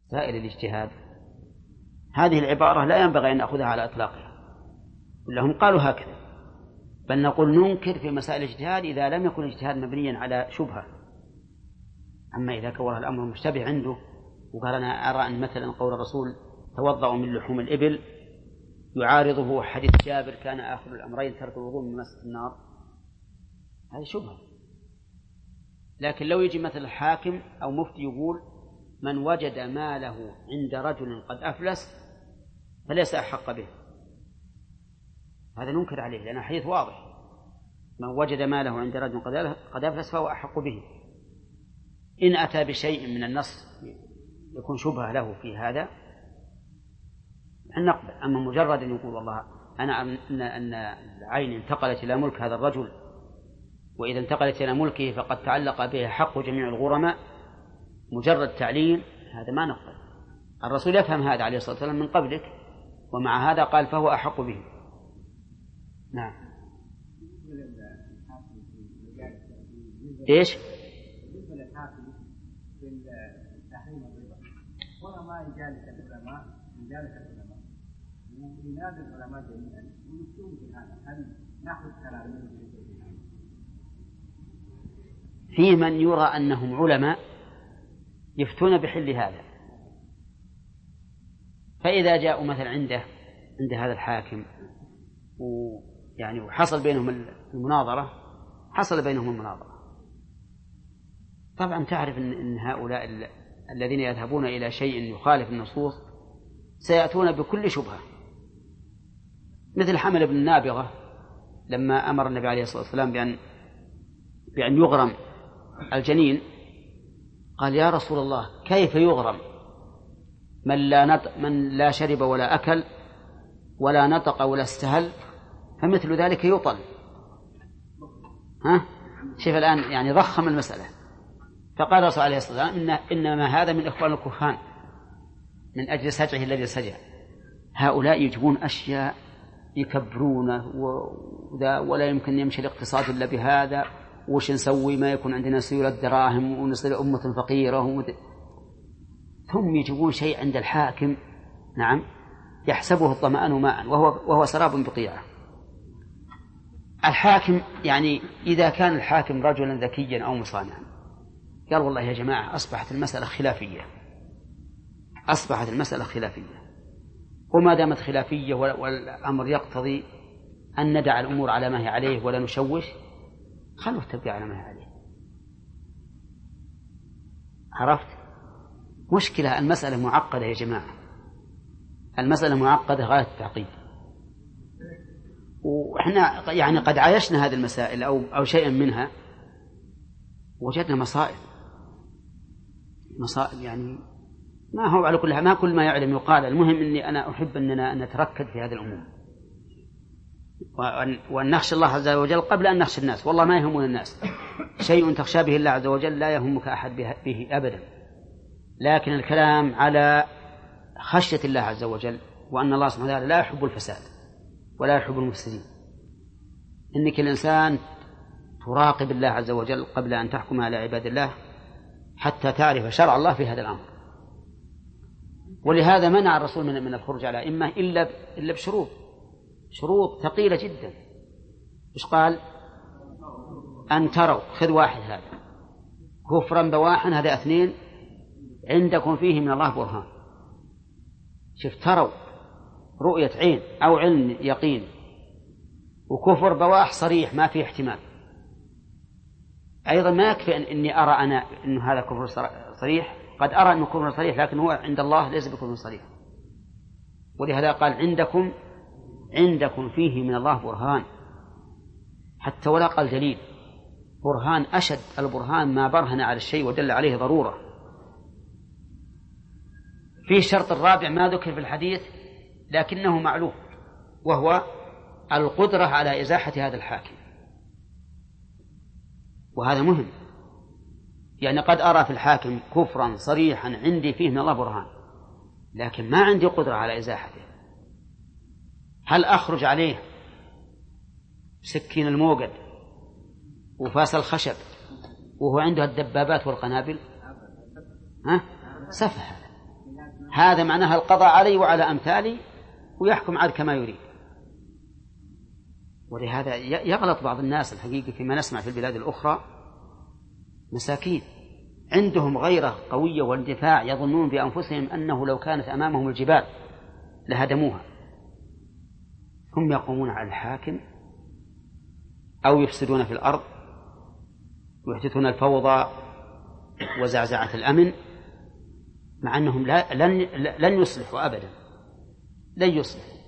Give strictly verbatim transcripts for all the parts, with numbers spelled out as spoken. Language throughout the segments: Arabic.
سائر الاجتهاد. هذه العبارة لا ينبغي أن نأخذها على إطلاقها، لهم قالوا هكذا، بل نقول ننكر في مسائل الاجتهاد إذا لم يكن الاجتهاد مبنيا على شبهة. أما إذا كان الأمر مشتبه عنده وقال أنا أرى أن مثلا قول الرسول توضأوا من لحوم الإبل يعارضه حديث جابر كان آخر الأمرين ترك الوضوء من مسح النار، هذه شبهة. لكن لو يجي مثل الحاكم أو مفتي يقول من وجد ماله عند رجل قد أفلس فليس أحق به، هذا ننكر عليه لأن حديث واضح، من وجد ماله عند رجل قد أفلس فهو أحق به. إن أتى بشيء من النص يكون شبهة له في هذا أن نقبل. أما مجرد أن يقول والله أنا أن أن العين انتقلت إلى ملك هذا الرجل، وإذا انتقلت إلى ملكه فقد تعلق به حق جميع الغرماء، مجرد تعليل، هذا ما نقبل. الرسول يفهم هذا عليه الصلاة والسلام من قبلك، ومع هذا قال فهو أحق به. نعم. إيش؟ ولا ما يجالس العلماء يجالس العلماء وينادي العلماء جميعا ويفتون في هذا، هل ناخذ كلام في من يرى أنهم علماء يفتون بحل هذا، فإذا جاءوا مثلا عنده عند هذا الحاكم ويعني وحصل بينهم المناظرة، حصل بينهم المناظرة، طبعا تعرف أن هؤلاء الذين يذهبون إلى شيء يخالف النصوص سيأتون بكل شبهة، مثل حمل بن النابغة لما أمر النبي عليه الصلاة والسلام بأن بأن يغرم الجنين، قال يا رسول الله كيف يغرم من لا نطق من لا شرب ولا أكل ولا نطق ولا استهل، فمثل ذلك يطل. ها شوف الآن يعني ضخم المسألة. فقال الرسول عليه الصلاة والسلام إن إنما هذا من إخوان الكهان من أجل سجعه الذي سجع. هؤلاء يجيبون أشياء يكبرونه وذا ولا يمكن يمشي الاقتصاد إلا بهذا، وش نسوي ما يكون عندنا سيولة دراهم ونصير أمة فقيرة ومد... ثم يجيبون شيء عند الحاكم نعم يحسبه الظمآن ماء وهو, وهو سراب بقيعة. الحاكم يعني إذا كان الحاكم رجلا ذكيا أو مصانعا قال والله يا جماعة أصبحت المسألة خلافية، أصبحت المسألة خلافية، وما دامت خلافية والأمر يقتضي أن ندع الأمور على ما هي عليه ولا نشوش، خلوه تبقى على ما هي عليه. عرفت؟ مشكلة المسألة معقدة يا جماعة، المسألة معقدة غاية التعقيد، وإحنا يعني قد عايشنا هذه المسائل أو أو شيئا منها وجدنا مصائب مصائب يعني ما هو على كل ما كل ما يعلم يقال. المهم إني أنا أحب أننا نتركز في هذه الأمور وأن نخشى الله عز وجل قبل أن نخشى الناس. والله ما يهمون الناس شيء تخشى به الله عز وجل لا يهمك أحد به أبدا، لكن الكلام على خشية الله عز وجل وأن الله سبحانه وتعالى لا يحب الفساد ولا يحب المفسدين. إنك الإنسان تراقب الله عز وجل قبل أن تحكم على عباد الله حتى تعرف شرع الله في هذا الأمر. ولهذا منع الرسول من من الخروج على أئمة إلا إلا بشروط شروط ثقيلة جدا. إيش قال؟ أن تروا، خذ واحد هذا كفرا بواحا، هذا اثنين عندكم فيه من الله برهان. شوف تروا رؤية عين أو علم يقين، وكفر بواح صريح ما فيه احتمال. أيضا ما يكفي أن إني أرى أنا أن هذا كفر صريح، قد أرى أنه كفر صريح لكن هو عند الله ليس بكفر صريح. ولهذا قال عندكم عندكم فيه من الله برهان، حتى ولا قال دليل، برهان أشد البرهان ما برهن على الشيء ودل عليه ضرورة. فيه الشرط الرابع ما ذكر في الحديث لكنه معلوم، وهو القدرة على إزاحة هذا الحاكم، وهذا مهم. يعني قد أرى في الحاكم كفرا صريحا عندي فيه من الله برهان لكن ما عندي قدرة على إزاحته. هل أخرج عليه سكين الموقد وفاس الخشب وهو عنده الدبابات والقنابل؟ ها؟ سفه هذا. هذا معناها القضاء علي وعلى أمثالي ويحكم عاد كما يريد. ولهذا يغلط بعض الناس الحقيقة فيما نسمع في البلاد الأخرى، مساكين عندهم غيرة قوية واندفاع، يظنون بأنفسهم أنه لو كانت أمامهم الجبال لهدموها، هم يقومون على الحاكم أو يفسدون في الأرض ويحدثون الفوضى وزعزعة الأمن، مع أنهم لا لن, لن يصلحوا أبدا، لن يصلحوا.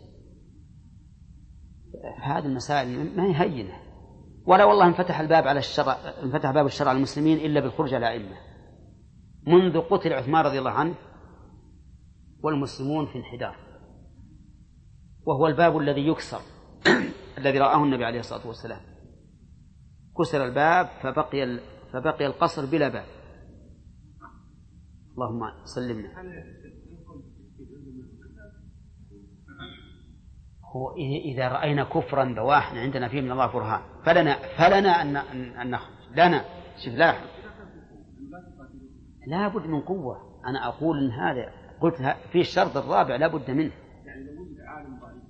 هذه المسائل ما هي هينة، ولا والله انفتح الباب على الشرع، انفتح باب الشرع على المسلمين إلا بالخروج على الأئمة. منذ قتل عثمان رضي الله عنه والمسلمون في انحدار، وهو الباب الذي يكسر الذي رآه النبي عليه الصلاة والسلام، كسر الباب فبقي فبقي القصر بلا باب. اللهم سلمنا. هو إذا رأينا كفرا بواحا عندنا فيه من الله برهان فلنا فلنا أن أن نخرج لنا شفلاح، لا بد من قوة. أنا أقول إن هذا قلت في الشرط الرابع لا بد منه. يعني لو وجد عالم ضعيف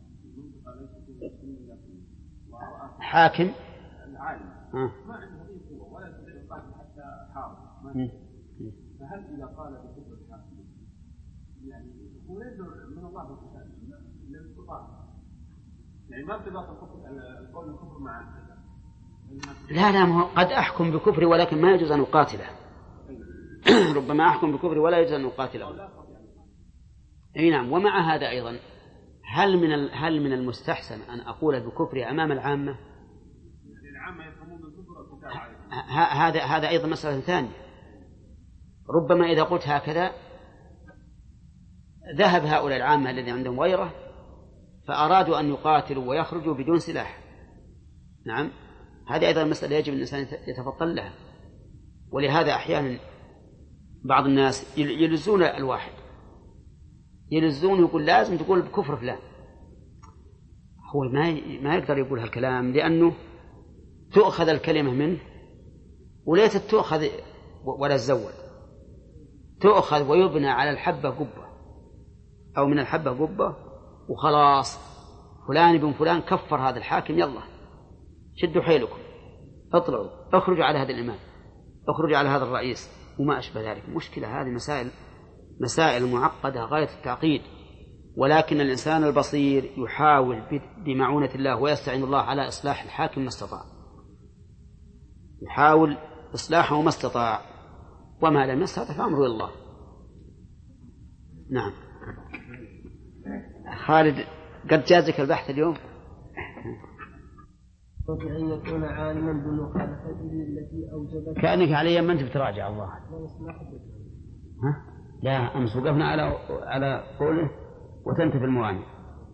حاكم العالم آه. ما عنده أي قوة ولا يستطيع القاتل حتى حارب، فهل إذا قال بكفر الحاكم يعني هو يدعو من الله بالقتال لم يستطاع، يعني ما ارتباط القول الكفر مع لا لا ما قد أحكم بكفري ولكن ما يجوز أن أقاتله. ربما أحكم بكفري ولا يجوز أن أقاتله. أي نعم. ومع هذا أيضا هل من هل من المستحسن أن أقول بكفري أمام العامة؟ العامة يفهمون الكفر هذا هذا أيضا مسألة ثانية. ربما إذا قلت هكذا ذهب هؤلاء العامة الذين عندهم غيرة فأرادوا أن يقاتلوا ويخرجوا بدون سلاح. نعم، هذه أيضا مسألة يجب الإنسان يتفطن لها. ولهذا أحيانا بعض الناس يلزون الواحد، يلزون يقول لازم تقول بكفر فلان، هو ما ما يقدر يقول هالكلام لأنه تؤخذ الكلمة منه وليست تؤخذ ولا تزود، تؤخذ ويبنى على الحبة قبة أو من الحبة قبة وخلاص فلان ابن فلان كفر هذا الحاكم، يلا شدوا حيلكم اطلعوا اخرجوا على هذا الإمام اخرجوا على هذا الرئيس وما أشبه ذلك. مشكلة هذه، مسائل مسائل معقدة غاية التعقيد، ولكن الإنسان البصير يحاول بمعونة الله ويستعين الله على إصلاح الحاكم ما استطاع، يحاول إصلاحه ما استطاع، وما لم يستطع فأمره الله. نعم. خالد قد جازك البحث اليوم. أن يكون عالما بمخالفته التي أوجبت. كأنك علي ما أنت بتراجع الله. ها؟ لا، أمس وقفنا على على قوله وتنتفي الموانع.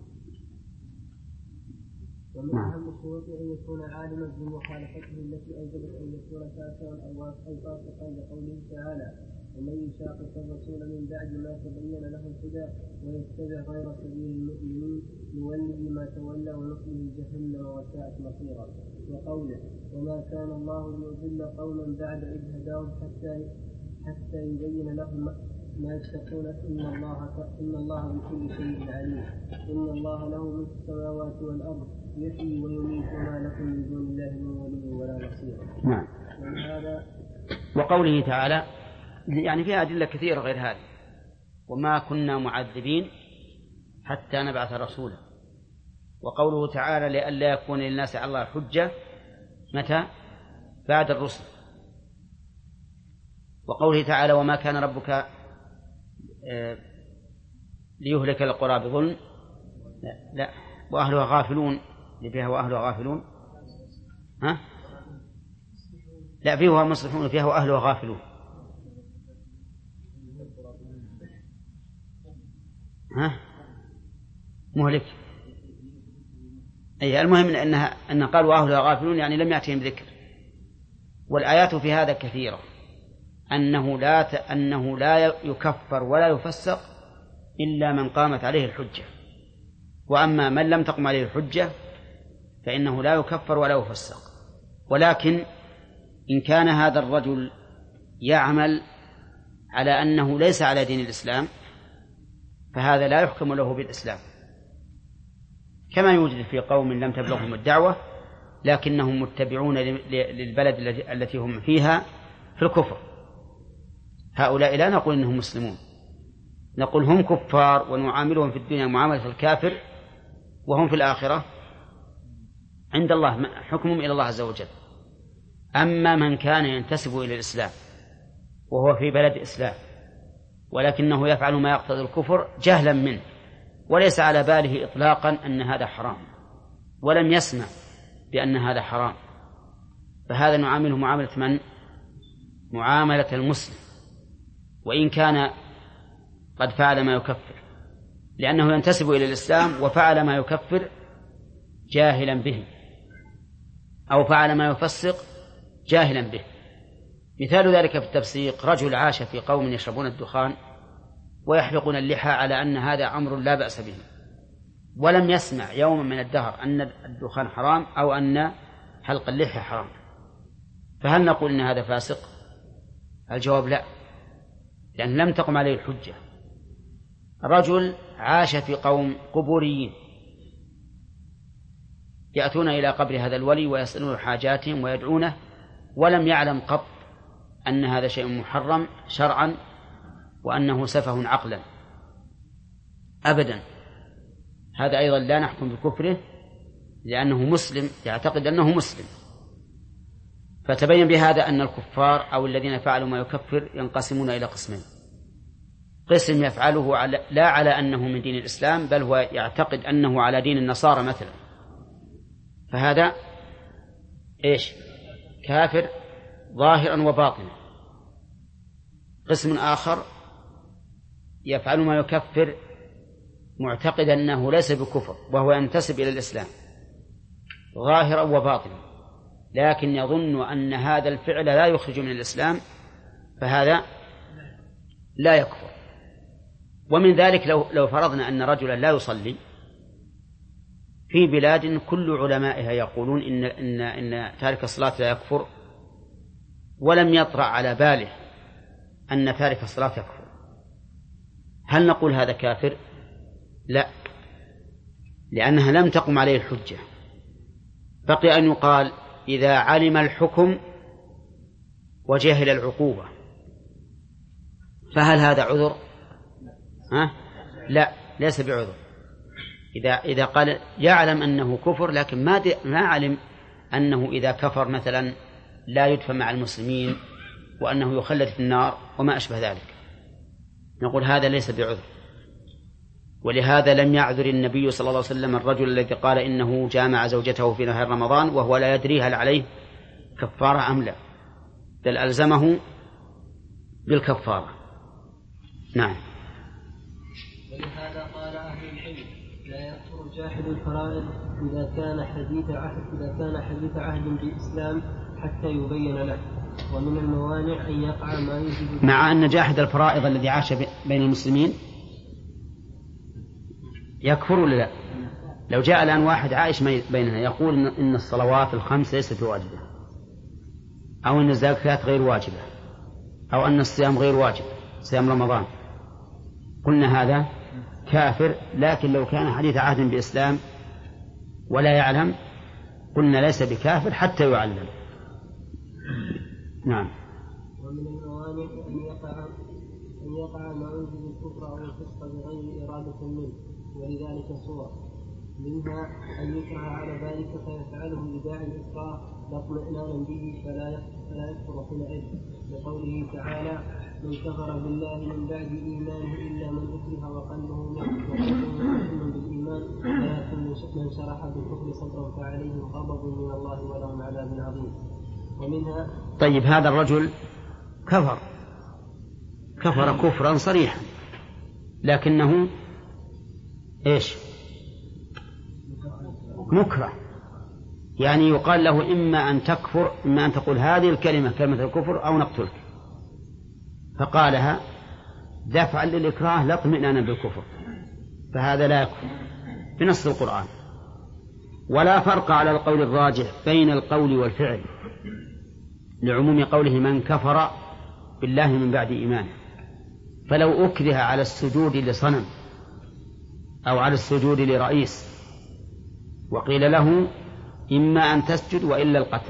ومن أهم الشروط أن يكون عالما بمخالفته التي أوجبت أن يكون كافرا أو فاسقا لقوله تعالى: ومن يشاقق الرسول من بعد ما تبين له الهدى ويتبع غير سبيل المؤمنين نوله ما تولى ونصله جهنم وساءت مصيرا. وقوله: وما كان الله ليضل قوما بعد إذ هداهم حتى حتى يبين لهم ما يتقون إن الله إن الله بكل شيء عليم. إن الله له ملك السماوات والأرض يحيي ويميت وما لكم من دون الله من ولي ولا نصير. نعم. هذا وقوله تعالى يعني فيها أدلة كثيرة غير هذه: وما كنا معذبين حتى نبعث رسولا. وقوله تعالى: لئلا يكون للناس على الله حجة متى؟ بعد الرسل. وقوله تعالى: وما كان ربك ليهلك القرى بظلم لا, لا وأهلها غافلون، اللي فيها وأهلها غافلون ها؟ لا، فيها مصلحون فيها وأهلها غافلون ها؟ مهلك. أي المهم أنها أن قال وأهلها غافلون يعني لم يأتهم ذكر. والآيات في هذا كثيرة، أنه لا أنه لا يكفر ولا يفسق إلا من قامت عليه الحجة، وأما من لم تقم عليه الحجة فإنه لا يكفر ولا يفسق. ولكن إن كان هذا الرجل يعمل على أنه ليس على دين الإسلام فهذا لا يحكم له بالإسلام، كما يوجد في قوم لم تبلغهم الدعوة لكنهم متبعون للبلد التي هم فيها في الكفر، هؤلاء لا نقول إنهم مسلمون، نقول هم كفار ونعاملهم في الدنيا معاملة الكافر، وهم في الآخرة عند الله حكمهم إلى الله عز وجل. أما من كان ينتسب إلى الإسلام وهو في بلد إسلام ولكنه يفعل ما يقتضي الكفر جهلا منه وليس على باله إطلاقا أن هذا حرام ولم يسمع بأن هذا حرام، فهذا نعامله معاملة من؟ معاملة المسلم، وإن كان قد فعل ما يكفر، لأنه ينتسب إلى الإسلام وفعل ما يكفر جاهلا به أو فعل ما يفسق جاهلا به. مثال ذلك في التفسيق: رجل عاش في قوم يشربون الدخان ويحلقون اللحى على أن هذا أمر لا بأس به، ولم يسمع يوما من الدهر أن الدخان حرام أو أن حلق اللحى حرام، فهل نقول إن هذا فاسق؟ الجواب لا، لأن لم تقم عليه الحجة. رجل عاش في قوم قبوريين يأتون إلى قبر هذا الولي ويسألون حاجاتهم ويدعونه، ولم يعلم قط أن هذا شيء محرم شرعا وأنه سفه عقلا أبدا، هذا أيضا لا نحكم بكفره لأنه مسلم يعتقد أنه مسلم. فتبين بهذا أن الكفار أو الذين فعلوا ما يكفر ينقسمون إلى قسمين: قسم يفعله على لا على أنه من دين الإسلام بل هو يعتقد أنه على دين النصارى مثلا، فهذا إيش؟ كافر ظاهرا وباطنا. قسم آخر يفعل ما يكفر معتقد أنه ليس بكفر وهو ينتسب إلى الإسلام ظاهرا وباطنا، لكن يظن أن هذا الفعل لا يخرج من الإسلام، فهذا لا يكفر. ومن ذلك لو, لو فرضنا أن رجلا لا يصلي في بلاد كل علمائها يقولون إن, إن, إن تارك الصلاة لا يكفر، ولم يطرأ على باله أن تارك الصلاة يكفر، هل نقول هذا كافر؟ لا، لأنها لم تقم عليه الحجة. بقي أن يقال إذا علم الحكم وجهل العقوبة فهل هذا عذر؟ ها؟ لا، ليس بعذر. إذا إذا قال يعلم أنه كفر لكن ما ما علم أنه إذا كفر مثلا لا يدفن مع المسلمين وأنه يخلد في النار وما أشبه ذلك، نقول هذا ليس بعذر. ولهذا لم يعذر النبي صلى الله عليه وسلم الرجل الذي قال إنه جامع زوجته في نهار رمضان وهو لا يدري هل عليه كفارة أم لا، بل ألزمه بالكفارة. نعم. ولهذا قال أهل العلم: لا يكفر جاحد الفرائض إذا كان حديث عهد إذا كان حديث عهد بالإسلام حتى يبين له، ومن الموانع أن يقع ما يجب. مع أن جاحد الفرائض الذي عاش بين المسلمين يكفر ولا لا؟ لو جاء الآن واحد عايش بيننا يقول إن الصلوات الخمس ليست واجبة، أو أن الزكاة غير واجبة، أو أن الصيام غير واجب، صيام رمضان، قلنا هذا كافر. لكن لو كان حديث عهد بإسلام ولا يعلم قلنا ليس بكافر حتى يعلم. نعم. ومن الموانع أن يقع أن يقع ما يوجب الكفر أو الفسق بغير إرادة منه، ولذلك صور منها أن يكره على ذلك فيفعله بداعي الإكراه لا اطمئنانا به فلا فلا يكفر حينئذ، لقوله تعالى: من كفر بالله من بعد إيمانه إلا من أكره وقلبه مطمئن بالإيمان ولكن من شرح بالكفر صدرا فعليهم غضب من الله ولهم عذاب عظيم. ومنها طيب هذا الرجل كفر كفر كفرا صريحا لكنه إيش؟ مكره، يعني يقال له إما أن تكفر إما أن تقول هذه الكلمة كلمة الكفر أو نقتلك، فقالها دفعا للإكراه لا اطمئنانا بالكفر، فهذا لا يكفر بنص القرآن. ولا فرق على القول الراجح بين القول والفعل لعموم قوله من كفر بالله من بعد إيمانه، فلو أكره على السجود لصنم أو على السجود لرئيس وقيل له إما أن تسجد وإلا القتل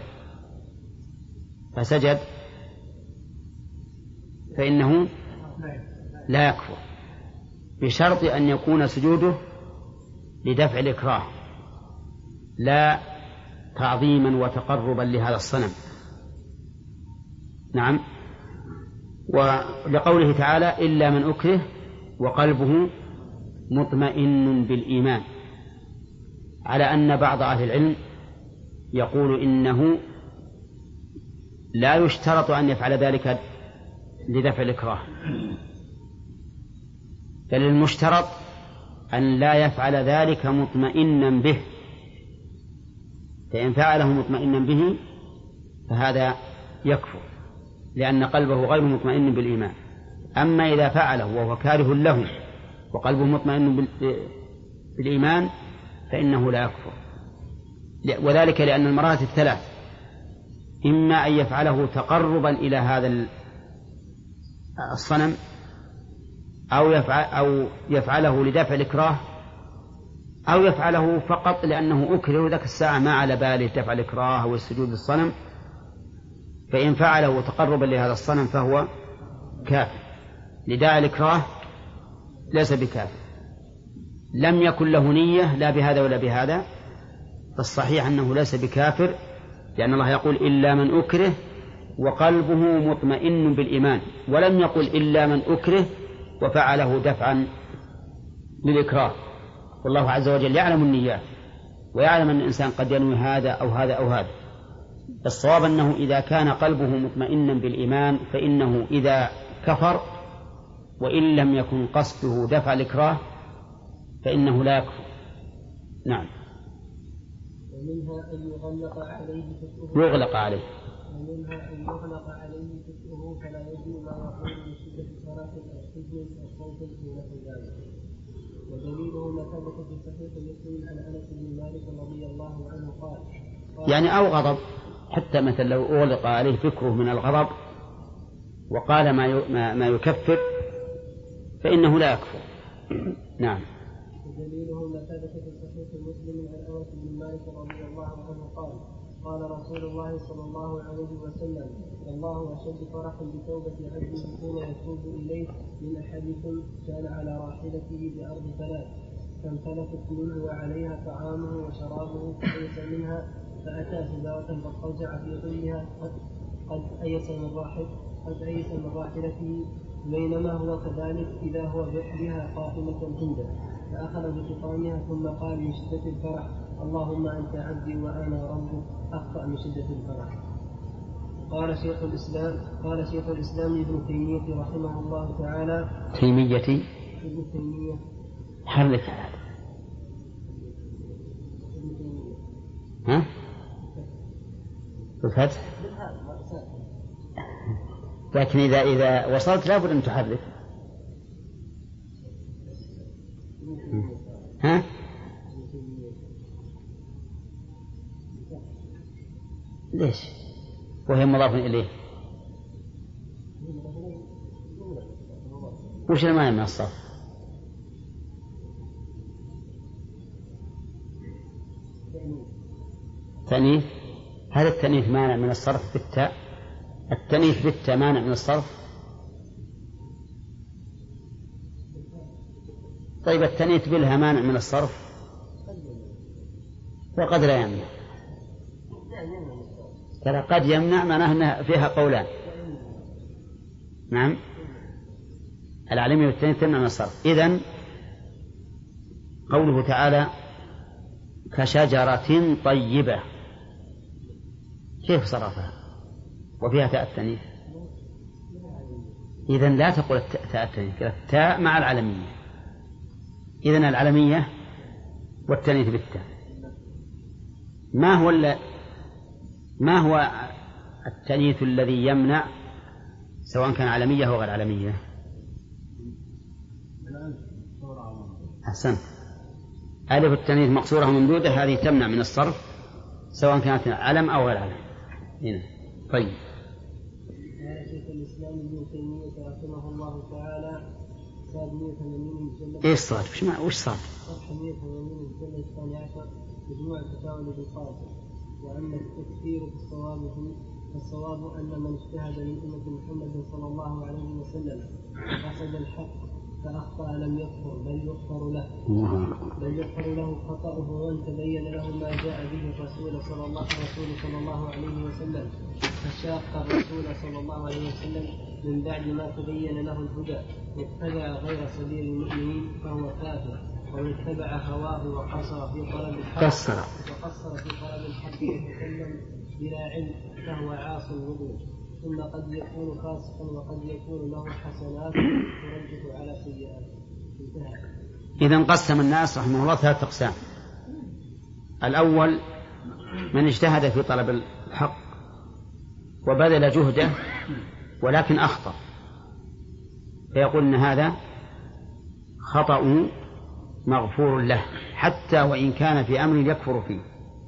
فسجد فإنه لا يكفر بشرط أن يكون سجوده لدفع الإكراه لا تعظيما وتقربا لهذا الصنم. نعم. ولقوله تعالى إلا من أكره وقلبه مطمئن بالإيمان، على أن بعض أهل العلم يقول إنه لا يشترط أن يفعل ذلك لدفع الإكراه، بل المشترط أن لا يفعل ذلك مطمئنا به، فإن فعله مطمئنا به فهذا يكفر لأن قلبه غير مطمئن بالإيمان. أما إذا فعله وهو كاره له وقلبه مطمئن بالإيمان فإنه لا يكفر، وذلك لأن المراتب الثلاث إما أن يفعله تقربا إلى هذا الصنم أو يفعل أو يفعله لدفع الإكراه أو يفعله فقط لأنه أكره ذاك الساعة ما على باله دفع الإكراه أو السجود للصنم، فإن فعله تقربا لهذا الصنم فهو كافر. لداعي الإكراه ليس بكافر، لم يكن له نية لا بهذا ولا بهذا، فالصحيح أنه ليس بكافر، لأن الله يقول إلا من أكره وقلبه مطمئن بالإيمان، ولم يقل إلا من أكره وفعله دفعا للإكراه. والله عز وجل يعلم النيات ويعلم أن الإنسان قد ينوي هذا أو هذا أو هذا. الصواب أنه إذا كان قلبه مطمئنا بالإيمان فإنه إذا كفر وإن لم يكن قصده دفع الإكراه فإنه لا يكفر. نعم. ومنها أن يغلق عليه فكره يغلق عليه ومنها أن يغلق عليه فكره فلا يجوز ما يقول من شدة صلاة أو حزن أو خوف ونحو ذلك. ودليله ما ثبت في صحيح مسلم عن أنس بن مالك رضي الله عنه قال يعني أو غضب، حتى مثلا لو أغلق عليه فكره من الغضب وقال ما ما يكفر فإنه لا يكفر. نعم. ودليله ما ثبت في صحيح مسلم عن أنس بن مالك رضي الله عنه قال قال رسول الله صلى الله عليه وسلم الله أشد فرحا بتوبة عبده حين يتوب إليه من أحدكم كان على راحلته بأرض ثلاث فانفلتت منه وعليها طعامه وشرابه فأيس منها فأتى سدارة فاضطجع في ظلها قد قد أيس من راحل قد أيس من راحلته بينما هو كذلك إذا هو بها قائمة عنده فأخذ بخطامها ثم قال من شدة الفرح اللهم أنت عبدي وأنا ربك أخطأ من شدة الفرح. قال شيخ الإسلام قال شيخ الإسلام ابن تيمية رحمه الله تعالى تيمية ابن تيمية حرك هذا ها بالفتح، لكن إذا إذا وصلت لابد أن تحرك. ها ليش وهي مضاف إليه؟ وش المانع من الصرف؟ تأنيث، هذا التأنيث مانع من الصرف بالتاء؟ التأنيث بالتاء مانع من الصرف؟ طيب التأنيث بالها مانع من الصرف؟ وقد لا يمنع. ترى قد يمنع معناه أنها فيها قولان. نعم. العلمية والتأنيث تمنع من الصرف. إذن قوله تعالى كشجرة طيبة كيف صرفها وفيها تاء التأنيث؟ إذن لا تقول تاء التأنيث، التاء مع العلمية. إذن العلمية والتأنيث بالتاء. ما هو ما هو التأنيث الذي يمنع سواء كان علمية أو غير علمية؟ أحسنت. ألف التأنيث مقصورة وممدودة هذه تمنع من الصرف سواء كانت علم أو غير علم. هنا. طيب. قال شيخ الإسلام ابن تيمية رحمه الله تعالى صاد مئة وثمانين المجلد. إيش صاد؟ وش مع وش صاد؟ صفحة مئة وثمانين المجلد الثاني عشر مجموع الفتاوى للقاسم. وأما التكفير في الصواب فالصواب أن من اجتهد من أمة محمد صلى الله عليه وسلم قصد الحق فأخطأ لم يكفر بل يغفر له بل يغفر له خطأه وان تبين له ما جاء به الرسول صلى الله الرسول صلى الله عليه وسلم فشاق الرسول صلى الله عليه وسلم من بعد ما تبين له الهدى واتبع غير سبيل المؤمنين فهو كافر ومن اتبع هواه وقصر في طلب الحق قصر وقصر في طلب الحق وتكلم بلا علم فهو عاص مذنب ثم قد يكون فاسقا وقد يكون له حسنات ترجح على سيئات. إذن قسم الناس رحمه الله ثلاثة أقسام. الأول من اجتهد في طلب الحق وبذل جهده ولكن أخطأ فيقول إن هذا خطأ مغفور له حتى وإن كان في أمر يكفر فيه،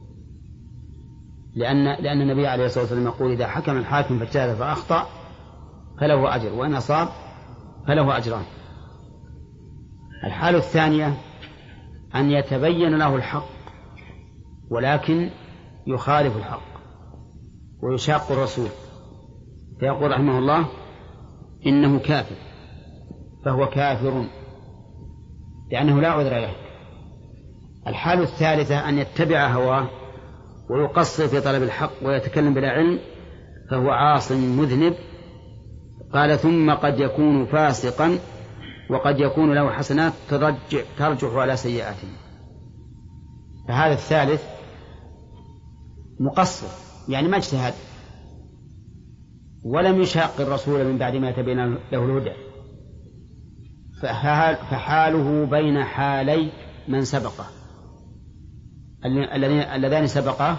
لأن لأن النبي عليه الصلاة والسلام يقول إذا حكم الحاكم فاجتهد فأخطأ فله أجر وإن أصاب فله أجران. الحالة الثانية أن يتبين له الحق ولكن يخالف الحق ويشاق الرسول فيقول رحمه الله إنه كافر فهو كافر لأنه لا عذر له. الحالة الثالثة أن يتبع هواه ويقصر في طلب الحق ويتكلم بلا علم فهو عاص مذنب. قال ثم قد يكون فاسقا وقد يكون له حسنات ترجح, ترجح على سيئاته. فهذا الثالث مقصر يعني ما اجتهد ولم يشاق الرسول من بعد ما تبين له الهدى فحاله بين حالي من سبقه اللذان سبقه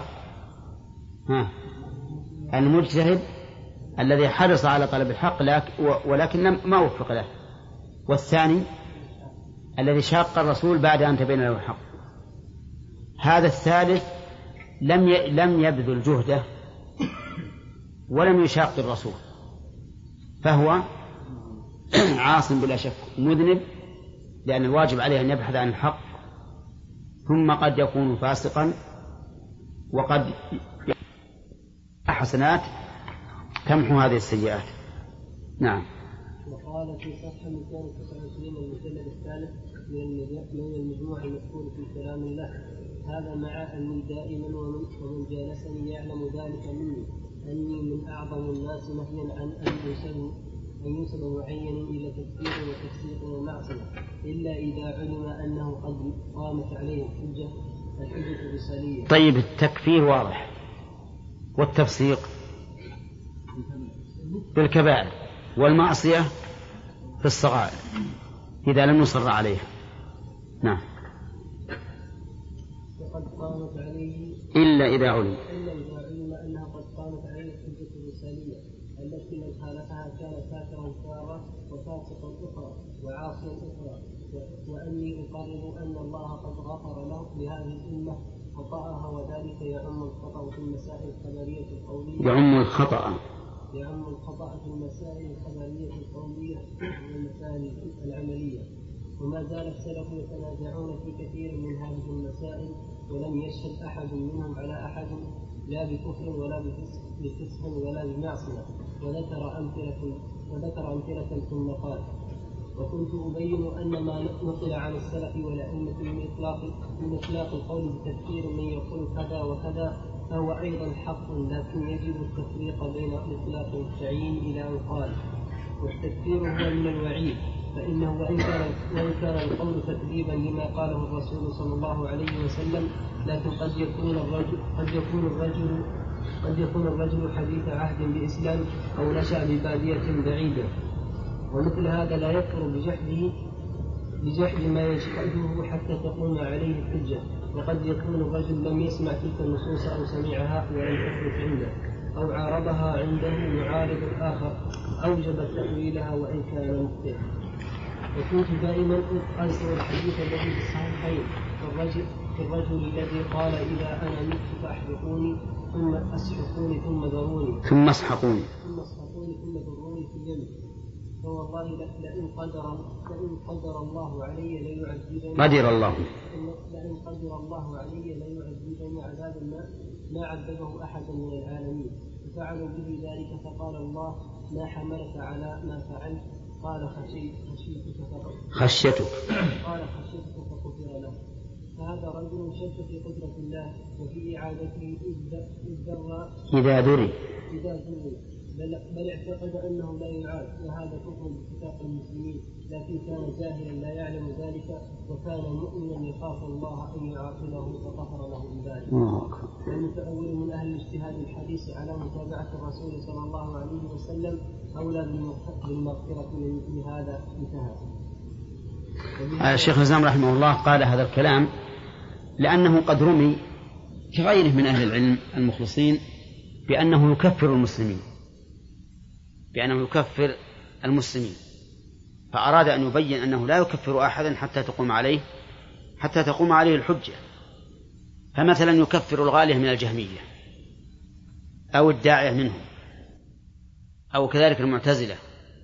المجتهد الذي حرص على طلب الحق ولكن ما وفق له، والثاني الذي شاق الرسول بعد أن تبين له الحق. هذا الثالث لم لم يبذل جهده ولم يشاق الرسول فهو عاصم بلا شك مذنب لأن الواجب عليه أن يبحث عن الحق، ثم قد يكون فاسقا وقد حسنات تمحو هذه السيئات. نعم. وقال في صفحة مئتين وتسعة وعشرين المجلد الثالث من المجموع المذكور في كلام الله هذا مع أني دائما ومن, ومن جالسني يعلم ذلك مني أني من أعظم الناس نهيا عن أن يسلم أن ينسب معين إلى تكفير وتفسيق ومعصية إلا إذا علم أنه قد قامت عليه الحجة الحجة الرسالية. طيب التكفير واضح والتفسيق بالكبائر والمعصية في الصغائر إذا لم يصر عليها. نعم. وقد قامت عليه إلا إذا علم إلا إذا علم أنه قد قامت عليه الحجة الرسالية التي من خالفها كان كافرا تارة وفاسقا أخرى وعاصيا أخرى وأني أقرر أن الله قد غفر له بهذه الأمة خطأها وذلك يعم الخطأ في المسائل الخبرية القولية يعم الخطأ يعم الخطأ في المسائل الخبرية القولية والمسائل العملية. وما زال السلف يتنازعون في كثير من هذه المسائل ولم يشهد أحد منهم على أحد لا بكفر ولا بفسق ولا بمعصية وذكر أمثلة وذكر أمثلة ثم قال وكنت أبين أن ما نقل عن السلف والأئمة من إطلاق من إطلاق القول بتفسير من يقول كذا وكذا فهو أيضا حق لكن يجب التفريق بين إطلاق والتعيين إلى أن قال والتكفير هو من الوعيد فإنه وإن كان وإن كان القول تكذيبا لما قاله الرسول صلى الله عليه وسلم لكن قد يكون الرجل قد يكون الرجل قد يكون الرجل حديث عهد بإسلام أو نشأ ببادية بعيدة ومثل هذا لا يكفر بجحده بجحد ما يجحده حتى تقوم عليه الحجة. وقد يكون الرجل لم يسمع تلك النصوص أو سمعها ولم تثبت عنده أو عارضها عنده معارض آخر أوجب تأويلها وإن كان مخطئا. وكنت دائما أذكر الحديث الذي في الصحيحين الرجل في الرجل الذي قال إذا أنا مت فأحرقوني ثم أسحقوني ثم ذروني ثم اسحقوني ثم اسحقوني ثم ذروني في اليم فوالله لئن قدر لئن قدر الله علي ليعذبني قدر الله لئن قدر الله علي ليعذبني عذابا ما ما عذبه أحد من العالمين. ففعلوا به ذلك فقال الله ما حملك على ما فعلت؟ قال خشيت خشيتك خشيتك قال خشيتك فغفر له. فهذا رجل شك في قدرة الله وفي إعادته إذ در إذا دري إذا دري بل, بل اعتقد أنه لا يعاد، وهذا كفر باتفاق المسلمين، لكن كان جاهلا لا يعلم ذلك وكان مؤمنا يخاف الله أن يعاقبه فغفر له بذلك. والمتأول من أهل الاجتهاد الحديث على متابعة الرسول صلى الله عليه وسلم أولى بالمغفرة من مثل هذا. انتهى. الشيخ الإسلام رحمه الله قال هذا الكلام لأنه قد رمي كغيره من أهل العلم المخلصين بأنه يكفر المسلمين بأنه يكفر المسلمين فأراد أن يبين أنه لا يكفر أحدا حتى تقوم عليه حتى تقوم عليه الحجة. فمثلا يكفر الغالية من الجهمية أو الداعية منهم أو كذلك المعتزلة،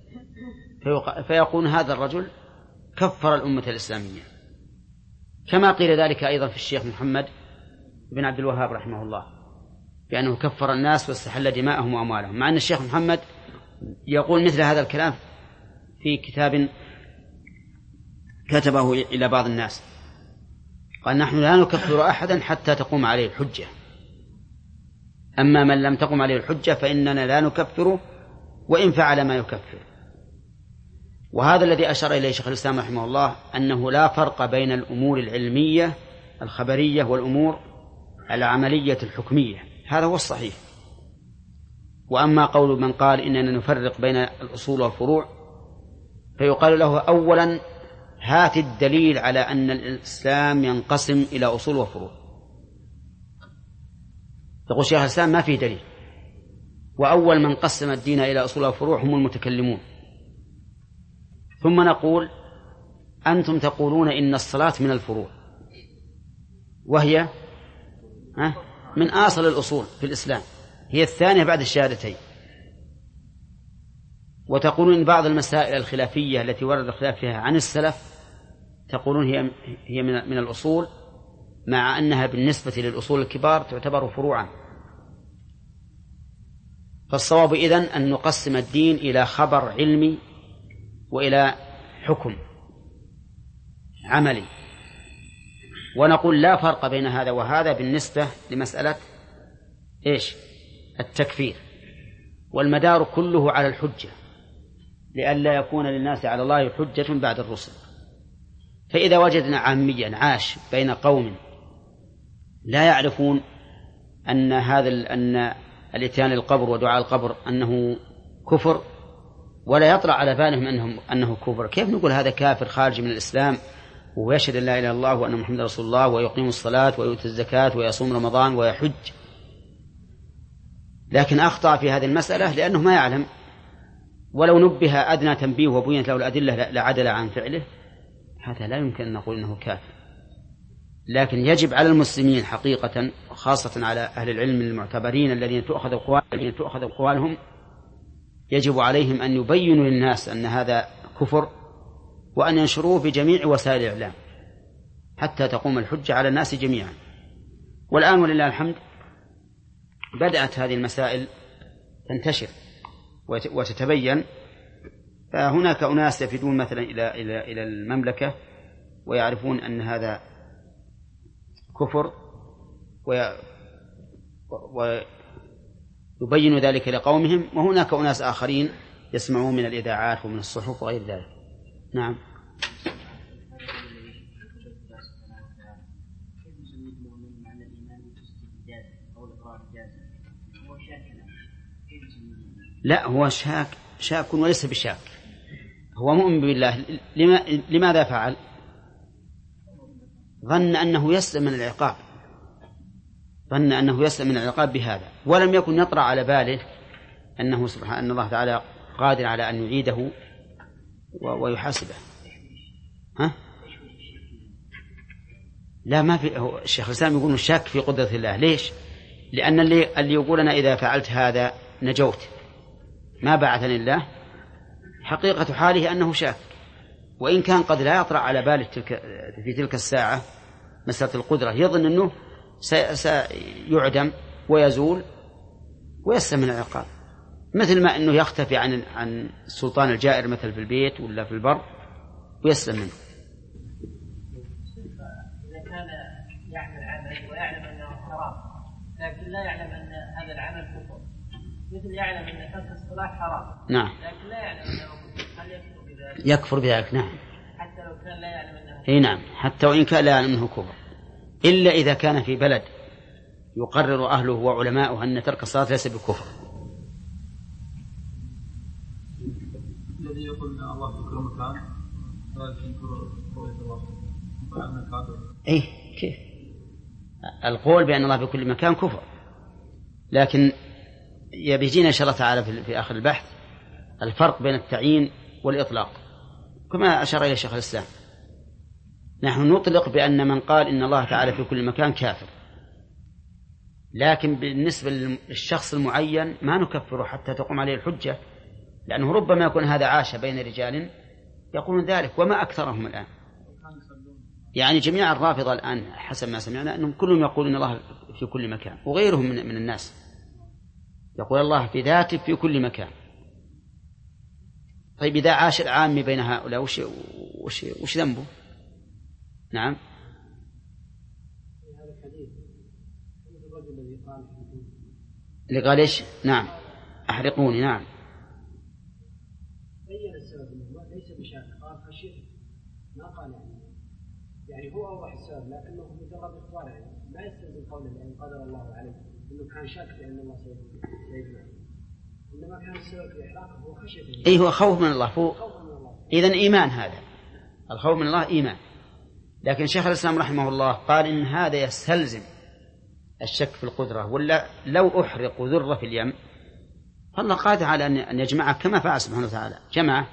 فيقول هذا الرجل كفر الأمة الإسلامية، كما قيل ذلك أيضا في الشيخ محمد بن عبد الوهاب رحمه الله بأنه كفر الناس واستحل دماءهم وأموالهم، مع أن الشيخ محمد يقول مثل هذا الكلام في كتاب كتبه إلى بعض الناس، قال نحن لا نكفر أحدا حتى تقوم عليه الحجة، أما من لم تقم عليه الحجة فإننا لا نكفره وإن فعل ما يكفر. وهذا الذي أشار إليه شيخ الإسلام رحمه الله أنه لا فرق بين الأمور العلمية الخبرية والأمور العملية الحكمية، هذا هو الصحيح. وأما قول من قال إننا نفرق بين الأصول والفروع فيقال له أولا هات الدليل على أن الإسلام ينقسم إلى أصول وفروع. يقول شيخ الإسلام ما فيه دليل، وأول من قسم الدين إلى أصول وفروع هم المتكلمون. ثم نقول أنتم تقولون إن الصلاة من الفروع وهي من أصل الأصول في الإسلام، هي الثانية بعد الشهادتين. وتقولون إن بعض المسائل الخلافية التي ورد الخلاف فيها عن السلف تقولون هي هي من الأصول، مع أنها بالنسبة للأصول الكبار تعتبر فروعا. فالصواب إذن أن نقسم الدين إلى خبر علمي وإلى حكم عملي، ونقول لا فرق بين هذا وهذا بالنسبة لمسألة إيش؟ التكفير. والمدار كله على الحجة لئلا يكون للناس على الله حجة بعد الرسل. فإذا وجدنا عاميا عاش بين قوم لا يعرفون أن هذا أن الاتيان للقبر ودعاء القبر أنه كفر، ولا يطلع على بالهم أنهم أنه كفر، كيف نقول هذا كافر خارج من الإسلام ويشهد أن لا إله إلا الله وأن محمد رسول الله ويقيم الصلاة ويؤتي الزكاة ويصوم رمضان ويحج؟ لكن أخطأ في هذه المسألة لأنه ما يعلم، ولو نبه أدنى تنبيه وبينت له الأدلة لعدل عن فعله، هذا لا يمكن أن نقول إنه كافر. لكن يجب على المسلمين حقيقة، خاصة على أهل العلم المعتبرين الذين تؤخذ أقوالهم تؤخذ أقوالهم يجب عليهم أن يبينوا للناس أن هذا كفر، وأن ينشروه بجميع وسائل الإعلام حتى تقوم الحجة على الناس جميعا. والآن ولله الحمد بدأت هذه المسائل تنتشر وتتبين، فهناك أناس يفدون مثلا إلى إلى إلى المملكة ويعرفون أن هذا كفر ويبين ذلك لقومهم، وهناك أناس آخرين يسمعون من الإذاعات ومن الصحف وغير ذلك. نعم. لا، هو شاك شاك وليس بشاك، هو مؤمن بالله. لما لماذا فعل؟ ظن أنه يسلم من العقاب، ظن أنه يسلم من العقاب بهذا، ولم يكن يطرأ على باله أنه سبحانه أن الله تعالى قادر على أن يعيده ويحاسبه. ها؟ لا، ما في. الشيخ الإسلام يقول الشاك في قدرة الله. ليش؟ لأن اللي اللي يقول أنا إذا فعلت هذا نجوت ما بعثني الله، حقيقة حاله أنه شاك، وإن كان قد لا يطرأ على باله تلك في تلك الساعة مسألة القدرة، يظن أنه سيعدم ويزول ويسلم من العقاب، مثل ما أنه يختفي عن عن السلطان الجائر مثل في البيت ولا في البر ويسلم منه. إذا كان يعمل عمل ويعلم أنه حرام لكن لا يعلم أن هذا العمل كفر، مثل يعلم أن ترك الصلاة حرام نعم لكن لا يعلم أنه كفر، هل يكفر بذلك؟ يكفر بذلك نعم، حتى لو كان لا يعلم أنه كفر. نعم حتى وإن كان لا يعلم أنه كفر، إلا إذا كان في بلد يقرر أهله وعلماؤه أن ترك الصلاة ليس بكفر. الذي يقول أن الله في كل مكان لا ينكر رؤية الله فأنا كافر. إيه كيف؟ القول بأن الله في كل مكان كفر، لكن يبيجينا إن شاء الله تعالى في آخر البحث الفرق بين التعيين والإطلاق كما أشار إليه شيخ الإسلام. نحن نطلق بأن من قال إن الله تعالى في كل مكان كافر، لكن بالنسبة للشخص المعين ما نكفره حتى تقوم عليه الحجة، لأنه ربما يكون هذا عاش بين رجال يقولون ذلك وما أكثرهم الآن. يعني جميع الرافضة الآن حسب ما سمعنا أنهم كلهم يقولون الله في كل مكان، وغيرهم من, من الناس يقول الله في ذاته في كل مكان. طيب إذا عاش العام بين هؤلاء وش, وش, وش ذنبه؟ نعم اللي قال إيش؟ نعم أحرقوني. نعم بين السبب انه ليس بشاك، قال خشيته، ما قال يعني يعني هو اوضح السبب لكنه مجرد اخبار، يعني ما يستلزم قوله لان قدر الله عليه انه كان شاك لان الله سيجمع، انما كان السبب في احراقه هو خشيته. اي هو خوف من الله، فوق اذن ايمان، هذا الخوف من الله ايمان. لكن شيخ الاسلام رحمه الله قال ان هذا يستلزم الشك في القدرة، ولا لو احرق ذرة في اليم فالله قادر على أن يجمعه كما فعل سبحانه وتعالى جمعه،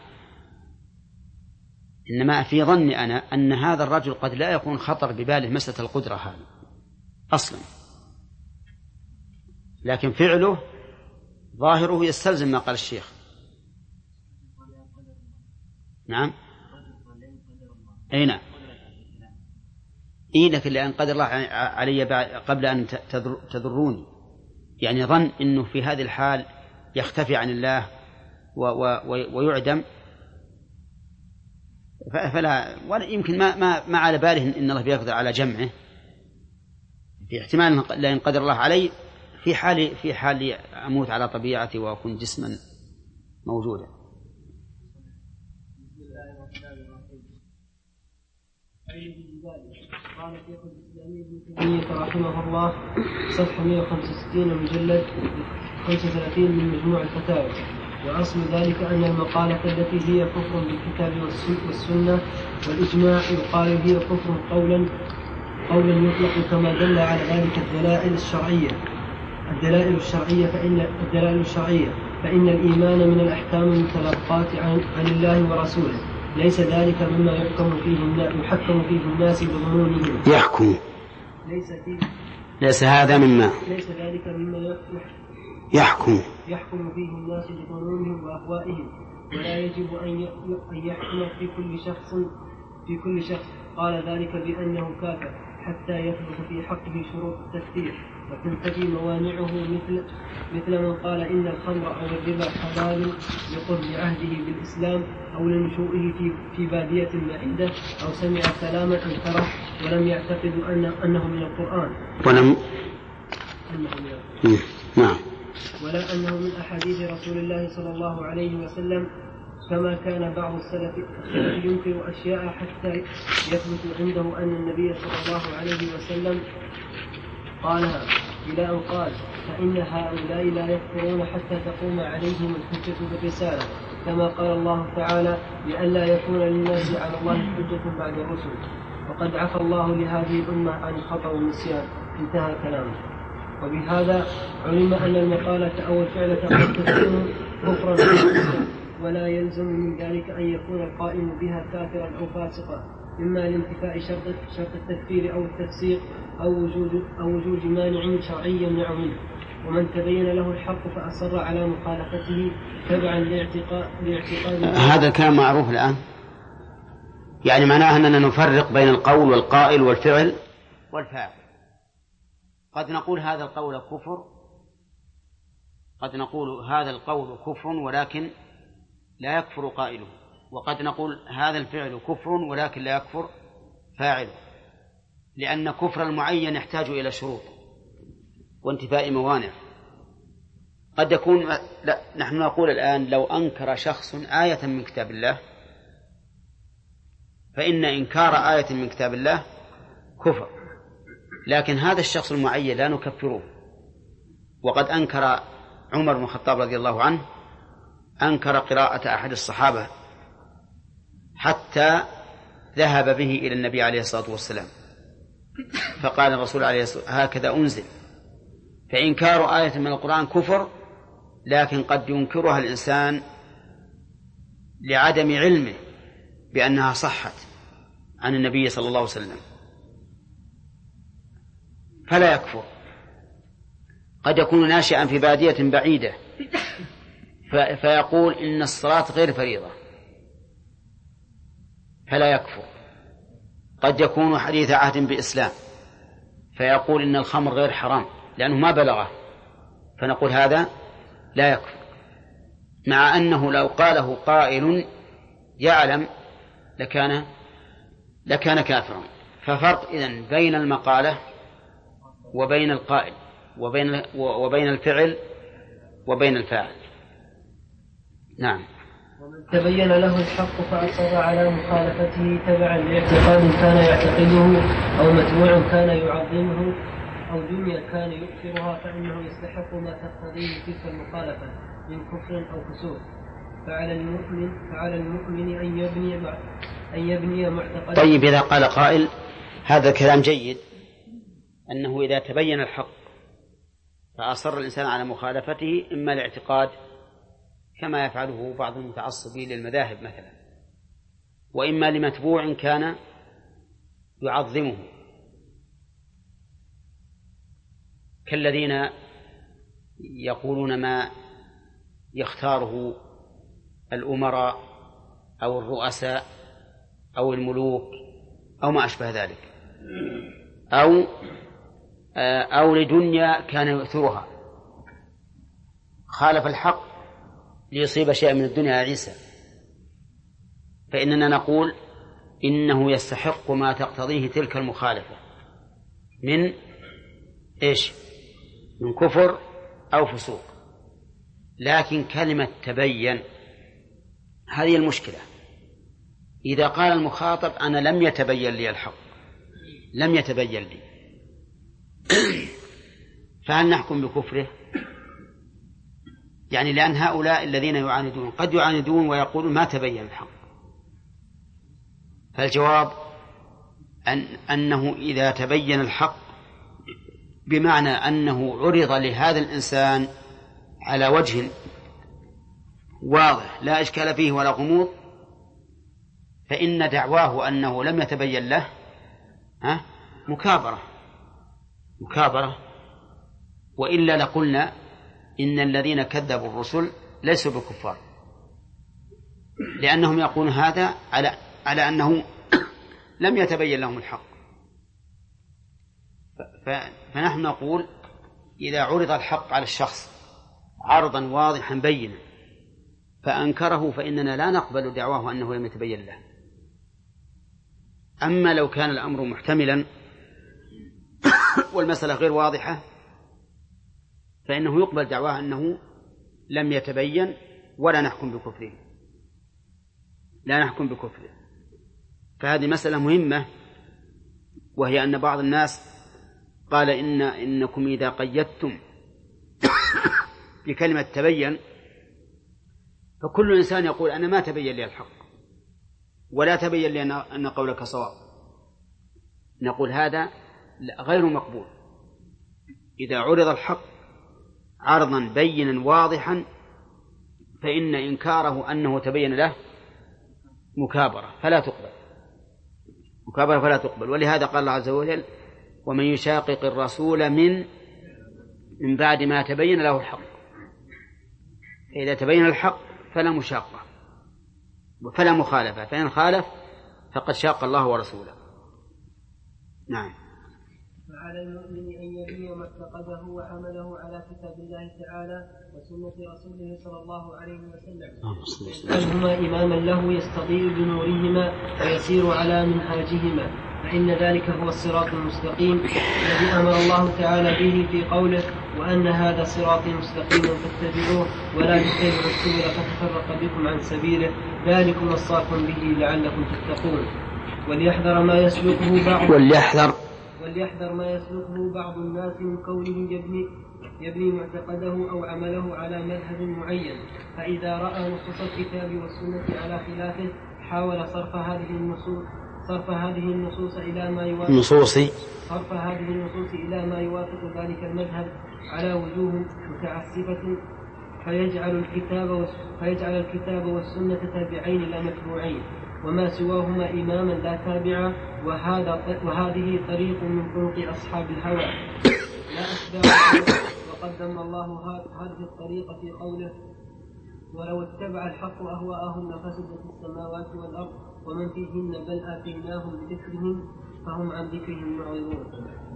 إنما في ظني أنا أن هذا الرجل قد لا يكون خطر بباله مسألة القدرة هذه أصلا، لكن فعله ظاهره يستلزم ما قال الشيخ. نعم أي نعم إيه، لكن لأن قدر الله علي قبل أن تذروني، يعني ظن أنه في هذه الحال يختفي عن الله ويعدم، فلا يمكن ما ما ما على باله ان الله بيقدر على جمعه، في احتمال لا ينقدر الله علي في حال في حال اموت على طبيعتي واكون جسما موجودا. قال شيخ الإسلام ابن تيمية رحمه الله صفحة مئة وخمسة وستين مجلد خمسة وثلاثين من مجموع الفتاوى. وأصل ذلك أن المقالة التي هي كفر بالكتاب والسنة والإجماع يقال هي كفر قولا قولا يطلق كما دل على ذلك الدلائل الشرعية الدلائل الشرعية فإن الدلائل الشرعية فإن الإيمان من الأحكام المتلقاة عن, عن الله ورسوله، ليس ذلك مما يحكم فيه يحكم فيه الناس بظنونهم. يحكم ليس فيه ليس هذا مما ليس ذلك مما يحكم يحكم فيه الناس بظنونهم وأهوائهم، ولا يجب أن يحكم في كل شخص في كل شخص قال ذلك بأنه كافر حتى يثبت في حقه شروط التكفير وتنتفي موانعه، مثل مثل من قال إن الخمر أو الربا حلال لقرب عهده بالإسلام أو لنشوئه في في بادية بعيدة أو سمع كلاما أنكره ولم يعتقد أن أنه من القرآن ولم أنه من القرآن. نعم ولا أنه من أحاديث رسول الله صلى الله عليه وسلم، كما كان بعض السلف ينكر أشياء حتى يثبت عنده أن النبي صلى الله عليه وسلم قالها، إلى أن قال فإن هؤلاء لا يكفرون حتى تقوم عليهم الحجة بالرسالة، كما قال الله تعالى لئلا يكون للناس على الله حجة بعد الرسل، وقد عفى الله لهذه الأمة عن الخطأ والنسيان. انتهى كلامه. وبهذا علم أن المقالة أو الفعلة قد تكون كفرا، ولا يلزم من ذلك أن يكون القائم بها كافرا أو فاسقا، إما لانتفاء شرط شرط التكفير أو التفسيق أو وجود أو وجود مانع شرعي يمنع منه. ومن تبين له الحق فأصر على مخالفته تبعا لاعتقاد هذا الكلام معروف الآن، يعني معناه أننا نفرق بين القول والقائل والفعل والفاعل. قد نقول هذا القول كفر، قد نقول هذا القول كفر ولكن لا يكفر قائله، وقد نقول هذا الفعل كفر ولكن لا يكفر فاعله، لأن كفر المعين يحتاج إلى شروط وانتفاء موانع. قد يكون لا، نحن نقول الآن لو أنكر شخص آية من كتاب الله فإن إنكار آية من كتاب الله كفر، لكن هذا الشخص المعين لا نكفره. وقد أنكر عمر بن الخطاب رضي الله عنه، أنكر قراءة أحد الصحابة حتى ذهب به إلى النبي عليه الصلاة والسلام، فقال الرسول عليه الصلاة والسلام هكذا أنزل. فإنكار آية من القرآن كفر، لكن قد ينكرها الإنسان لعدم علمه بأنها صحت عن النبي صلى الله عليه وسلم فلا يكفر. قد يكون ناشئا في بادية بعيدة فيقول إن الصلاة غير فريضة فلا يكفر. قد يكون حديث عهد بإسلام فيقول إن الخمر غير حرام لأنه ما بلغه، فنقول هذا لا يكفر، مع أنه لو قاله قائل يعلم لكان لكان كافرا. ففرق إذن بين المقالة وبين القائل وبين وبين الفعل وبين الفاعل. نعم. ومن تبين له الحق فأصر على مخالفته تبعا لاعتقاد كان يعتقده أو متبوع كان يعظمه أو دنيا كان يؤثرها فإنه يستحق ما تقتضيه تلك المخالفة من كفر أو فسوق. فعلى المؤمن فعلى المؤمن أن يبني أن يبني معتقدا. طيب، إذا قال قائل هذا كلام جيد أنه إذا تبين الحق فأصر الإنسان على مخالفته إما الاعتقاد كما يفعله بعض المتعصبين للمذاهب مثلا، وإما لمتبوع كان يعظمه كالذين يقولون ما يختاره الأمراء أو الرؤساء أو الملوك أو ما أشبه ذلك، أو أو لدنيا كان يؤثرها، خالف الحق ليصيب شيئا من الدنيا عيسى، فإننا نقول إنه يستحق ما تقتضيه تلك المخالفة من إيش؟ من كفر أو فسوق. لكن كلمة تبين هذه المشكلة. إذا قال المخاطب أنا لم يتبين لي الحق، لم يتبين لي، فهل نحكم بكفره؟ يعني لأن هؤلاء الذين يعاندون قد يعاندون ويقولون ما تبين الحق. فالجواب أن أنه إذا تبين الحق بمعنى أنه عرض لهذا الإنسان على وجه واضح لا إشكال فيه ولا غموض، فإن دعواه أنه لم يتبين له ها مكابرة مكابرة وإلا لقلنا إن الذين كذبوا الرسل ليسوا بكفار، لأنهم يقولون هذا على على أنه لم يتبين لهم الحق. فنحن نقول إذا عرض الحق على الشخص عرضا واضحا بينا فأنكره فإننا لا نقبل دعواه أنه لم يتبين له. أما لو كان الأمر محتملا والمسألة غير واضحة فإنه يقبل دعواه أنه لم يتبين ولا نحكم بكفره لا نحكم بكفره. فهذه مسألة مهمة، وهي أن بعض الناس قال إن إنكم إذا قيدتم بكلمة تبين فكل إنسان يقول أنا ما تبين لي الحق ولا تبين لي أن قولك صواب. نقول هذا غير مقبول. إذا عرض الحق عرضا بينا واضحا فإن إنكاره أنه تبين له مكابرة فلا تقبل مكابرة فلا تقبل. ولهذا قال الله عز وجل ومن يشاقق الرسول من من بعد ما تبين له الحق. فإذا تبين الحق فلا مشاقة فلا مخالفة، فإن خالف فقد شاق الله ورسوله. نعم. فعلى المؤمن أن يبني ما اعتقده وعمله على كتاب الله تعالى وسنة رسوله صلى الله عليه وسلم، يجعلهما إماما له يستضيء بنورهما ويسير على منهاجهما، فإن ذلك هو الصراط المستقيم الذي أمر الله تعالى به في قوله: وأن هذا صراطي مستقيما فاتبعوه ولا تتبعوا السبل فتفرق بكم عن سبيله، ذلكم وصاكم به لعلكم تتقون. وليحذر ما يسلكه بعض وليحذر وليحذر ما يسلكه بعض الناس من كونه يبني يبني معتقده أو عمله على مذهب معين، فإذا رأى نصوص الكتاب والسنة على خلافه حاول صرف هذه النصوص صرف هذه النصوص إلى ما يوافق النصوص صرف هذه النصوص إلى ما يوافق ذلك المذهب على وجوه متعسفة، فيجعل الكتاب فيجعل الكتاب والسنة تابعين لا متبوعين، وما سواهما إماما لا تابعا، وهذا وهذه طريق من طرق أصحاب الهوى لا أتباع. وقدم الله هذه الطريقة في قوله: ولو اتبع الحق أهواءهم لفسدت السماوات والأرض ومن فيهن بل آتيناهم بذكرهم فهم عن ذكرهم معرضون.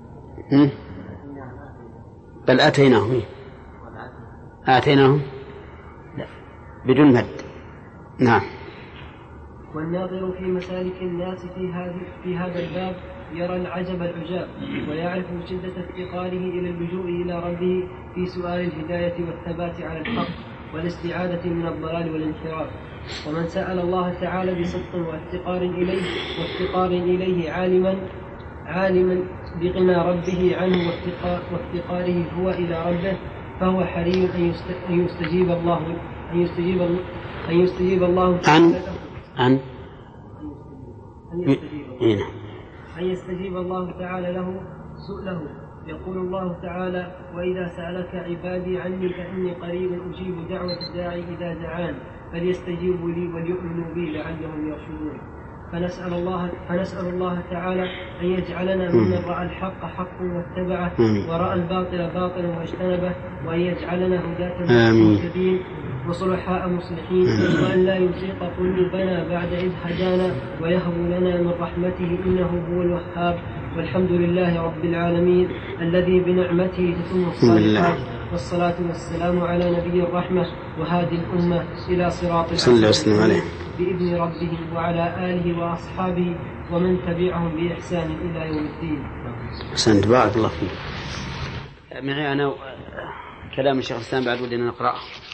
بل آتيناهم آتيناهم لا بدون مد. نعم. والناظر في مسالك الناس في هذا في هذا الباب يرى العجب العجاب، ويعرف شدة افتقاره إلى اللجوء إلى ربه في سؤال الهداية والثبات على الحق والاستعادة من الضلال والانحراف. ومن سأل الله تعالى بصدق وافتقار إليه وافتقار إليه عالما عالما بغنى ربه عنه وافتقاره هو إلى ربه، فهو حري أن يستجيب الله أن يستجيب أن يستجيب الله تعالى عن أن يستجيب, أن يستجيب الله تعالى له سؤله. يقول الله تعالى: وإذا سألك عبادي عني فإني قريب أجيب دعوة الداعي إذا دعان فليستجيبوا لي وليؤمنوا بي لعلهم يرشدون. فنسأل الله, فنسأل الله تعالى أن يجعلنا ممن رأى الحق حقا واتبعه ورأى الباطل باطلا واجتنبه، وأن يجعلنا هداة مهتدين وصلحاء مصلحين، وأن لا يزيق قلوبنا بعد إذ هدانا ويهب لنا من رحمته إنه هو الوهاب. والحمد لله رب العالمين الذي بنعمته تتم الصالحات، والصلاة والسلام على نبي الرحمة وهادي الأمة إلى صراط المستقيم بإذن ربهم وعلى آله وأصحابه ومن تبعهم بإحسان إلى يوم الدين. أحسنت، بارك الله فيك. معي أنا كلام الشيخ الإسلام بعد ودنا نقرأ.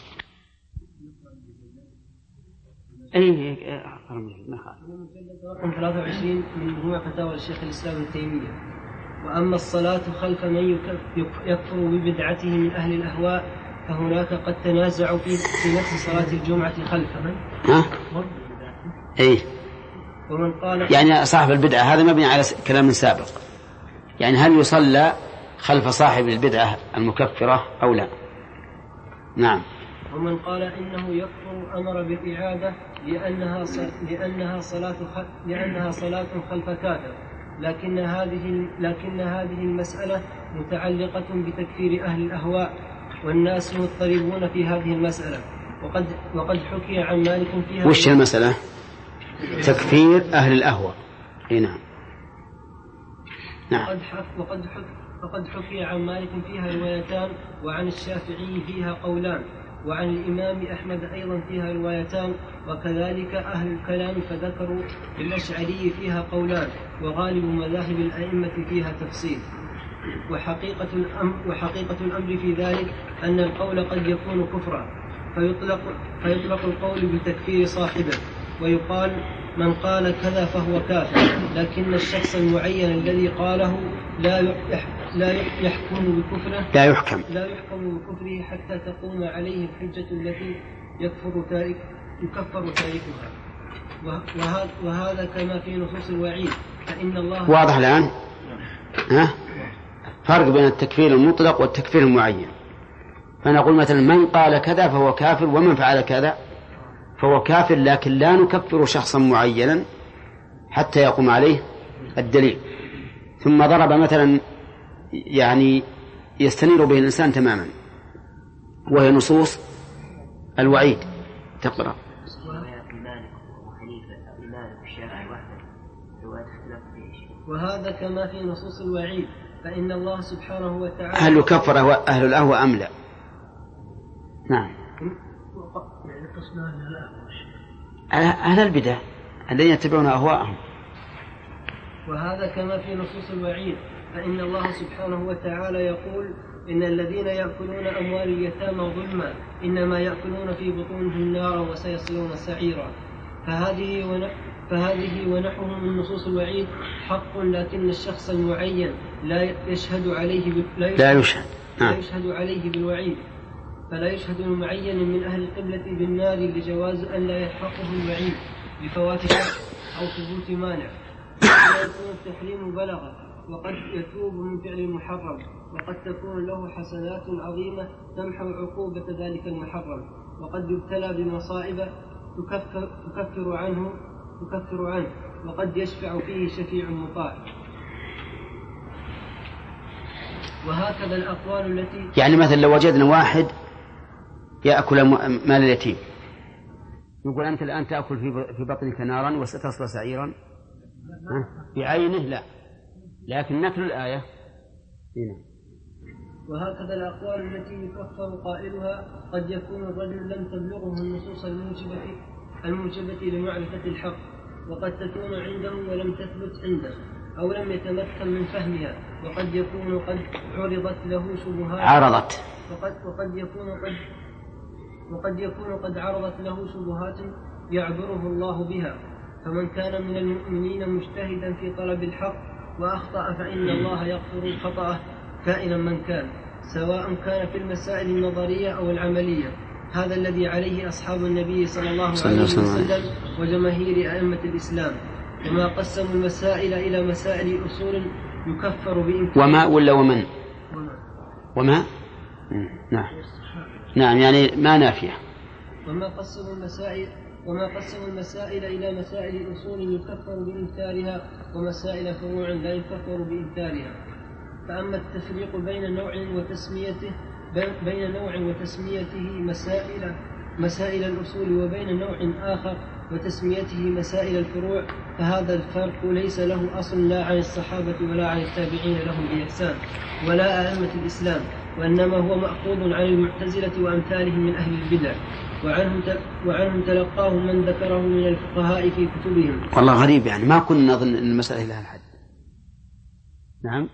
أي ما خالف. رقم ثلاثة وعشرين من مجموع فتاوى الشيخ الإسلام ابن تيمية. وأما الصلاة خلف من يكفر ببدعته من أهل الأهواء فهناك قد تنازعوا في نفس صلاة الجمعة خلفه. ها؟ إيه. ومن قال يعني صاحب البدعة هذا مبني على كلام سابق، يعني هل يصلى خلف صاحب البدعة المكفرة أو لا؟ نعم. ومن قال إنه يكفر أمر بالإعادة لأنها لأنها صلاة لأنها صلاة خلف كافر، لكن هذه لكن هذه المسألة متعلقة بتكفير أهل الأهواء، والناس مضطربون في هذه المسألة، وقد وقد حكي عن مالك فيها. وش المسألة؟ تكفير أهل الأهواء. نعم. نعم. وقد وقد حكي عن مالك فيها روايتان، وعن الشافعي فيها قولان، وعن الإمام أحمد أيضا فيها روايتان، وكذلك أهل الكلام فذكروا للأشعري فيها قولان، وغالب مذاهب الأئمة فيها تفصيل. وحقيقة الأمر, وحقيقة الأمر في ذلك أن القول قد يكون كفرا، فيطلق, فيطلق القول بتكفير صاحبه، ويقال من قال كذا فهو كافر، لكن الشخص المعين الذي قاله لا لا يحكم بكفره لا يحكم لا يحكم بكفره حتى تقوم عليه الحجة التي يكفر تارك يكفر تاركها. وهذا, وهذا كما في نصوص الوعيد، فإن الله واضح الآن. ها؟ فرق بين التكفير المطلق والتكفير المعين. فنقول مثلا من قال كذا فهو كافر، ومن فعل كذا فهو كافر، لكن لا نكفر شخصا معينا حتى يقوم عليه الدليل. ثم ضرب مثلا يعني يستنير به الإنسان تماما، وهي نصوص الوعيد. تقرأ. وهذا كما في نصوص الوعيد، فإن الله سبحانه وتعالى هل يكفر أهل الأهوى أم لا؟ نعم، أهل البدع الذين يتبعون أهواءهم. وهذا كما في نصوص الوعيد، فإن الله سبحانه وتعالى يقول: إن الذين يأكلون أموال اليتامى ظلما إنما يأكلون في بطونهم نارا وسيصلون سعيرا. فهذه ونحو فهذه ونحوه من نصوص الوعيد حق، لكن الشخص المعين لا يشهد عليه ب... لا يشهد, لا يشهد. لا يشهد عليه بالوعيد، فلا يشهد المعين من أهل القبلة بالنار لجواز أن لا يلحقه الوعيد بفوات شرط أو ثبوت مانع، ولا يكون التحريم بلغا، وقد يتوب من فعل المحرم، وقد تكون له حسنات عظيمة تمحو عقوبة ذلك المحرم، وقد يبتلى بمصائب تكفر, تكفر عنه تكفر عنه وقد يشفع فيه شفيع مطاع. وهكذا الأقوال التي يعني مثلا لو وجدنا واحد يأكل مال اليتيم، نقول أنت الآن تأكل في بطنك نارا وستصل سعيرا بعينه؟ لا، لكن نتلو الآية هنا. وهكذا الأقوال التي يكفر قائلها قد يكون الرجل لم تبلغه النصوص الموجبة الموجبة لمعرفة الحق، وقد تكون عنده ولم تثبت عنده، أو لم يتمكن من فهمها، وقد يكون قد عرضت له شبهات عرضت وقد, وقد يكون قد وقد يكون قد عرضت له شبهات يعذره الله بها. فمن كان من المؤمنين مجتهدا في طلب الحق وأخطأ فإن الله يغفر الخطأ كائنا من كان، سواء كان في المسائل النظرية أو العملية. هذا الذي عليه أصحاب النبي صلى الله عليه وسلم وجماهير أئمة الإسلام، وما قسموا المسائل إلى مسائل أصول يكفر بإمكان وما ولا ومن وما نعم نعم يعني ما نافية. وما قسموا المسائل وما قسموا المسائل إلى مسائل أصول يكفر بإنكارها ومسائل فروع لا يكفر بإنكارها. فأما التفريق بين نوع وتسميته بين نوع وتسميته مسائل مسائل الأصول وبين نوع آخر وتسميته مسائل الفروع، فهذا الفرق ليس له أصل لا عن الصحابة ولا عن التابعين لهم بإحسان ولا أئمة الإسلام، وإنما هو مأخوذ عن المعتزلة وأمثالهم من أهل البدع، وعنهم وعنهم تلقاه من ذكره من الفقهاء في كتبهم. والله غريب، يعني ما كنا نظن أن المسألة لها الحد. نعم،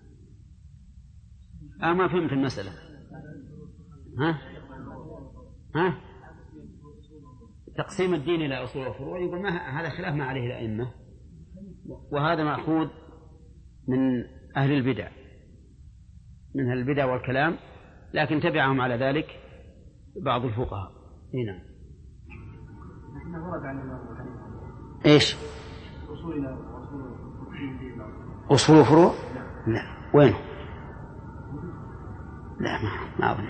أنا ما فهمت المسألة. ها ها تقسيم الدين إلى أصول وفروع، يقول ما هذا خلاف ما عليه الأئمة، وهذا مأخوذ من أهل البدع من أهل البدع والكلام، لكن تبعهم على ذلك بعض الفقهاء. هنا إيش أصول وفروع؟ لا، وينه؟ لا ما ما أظن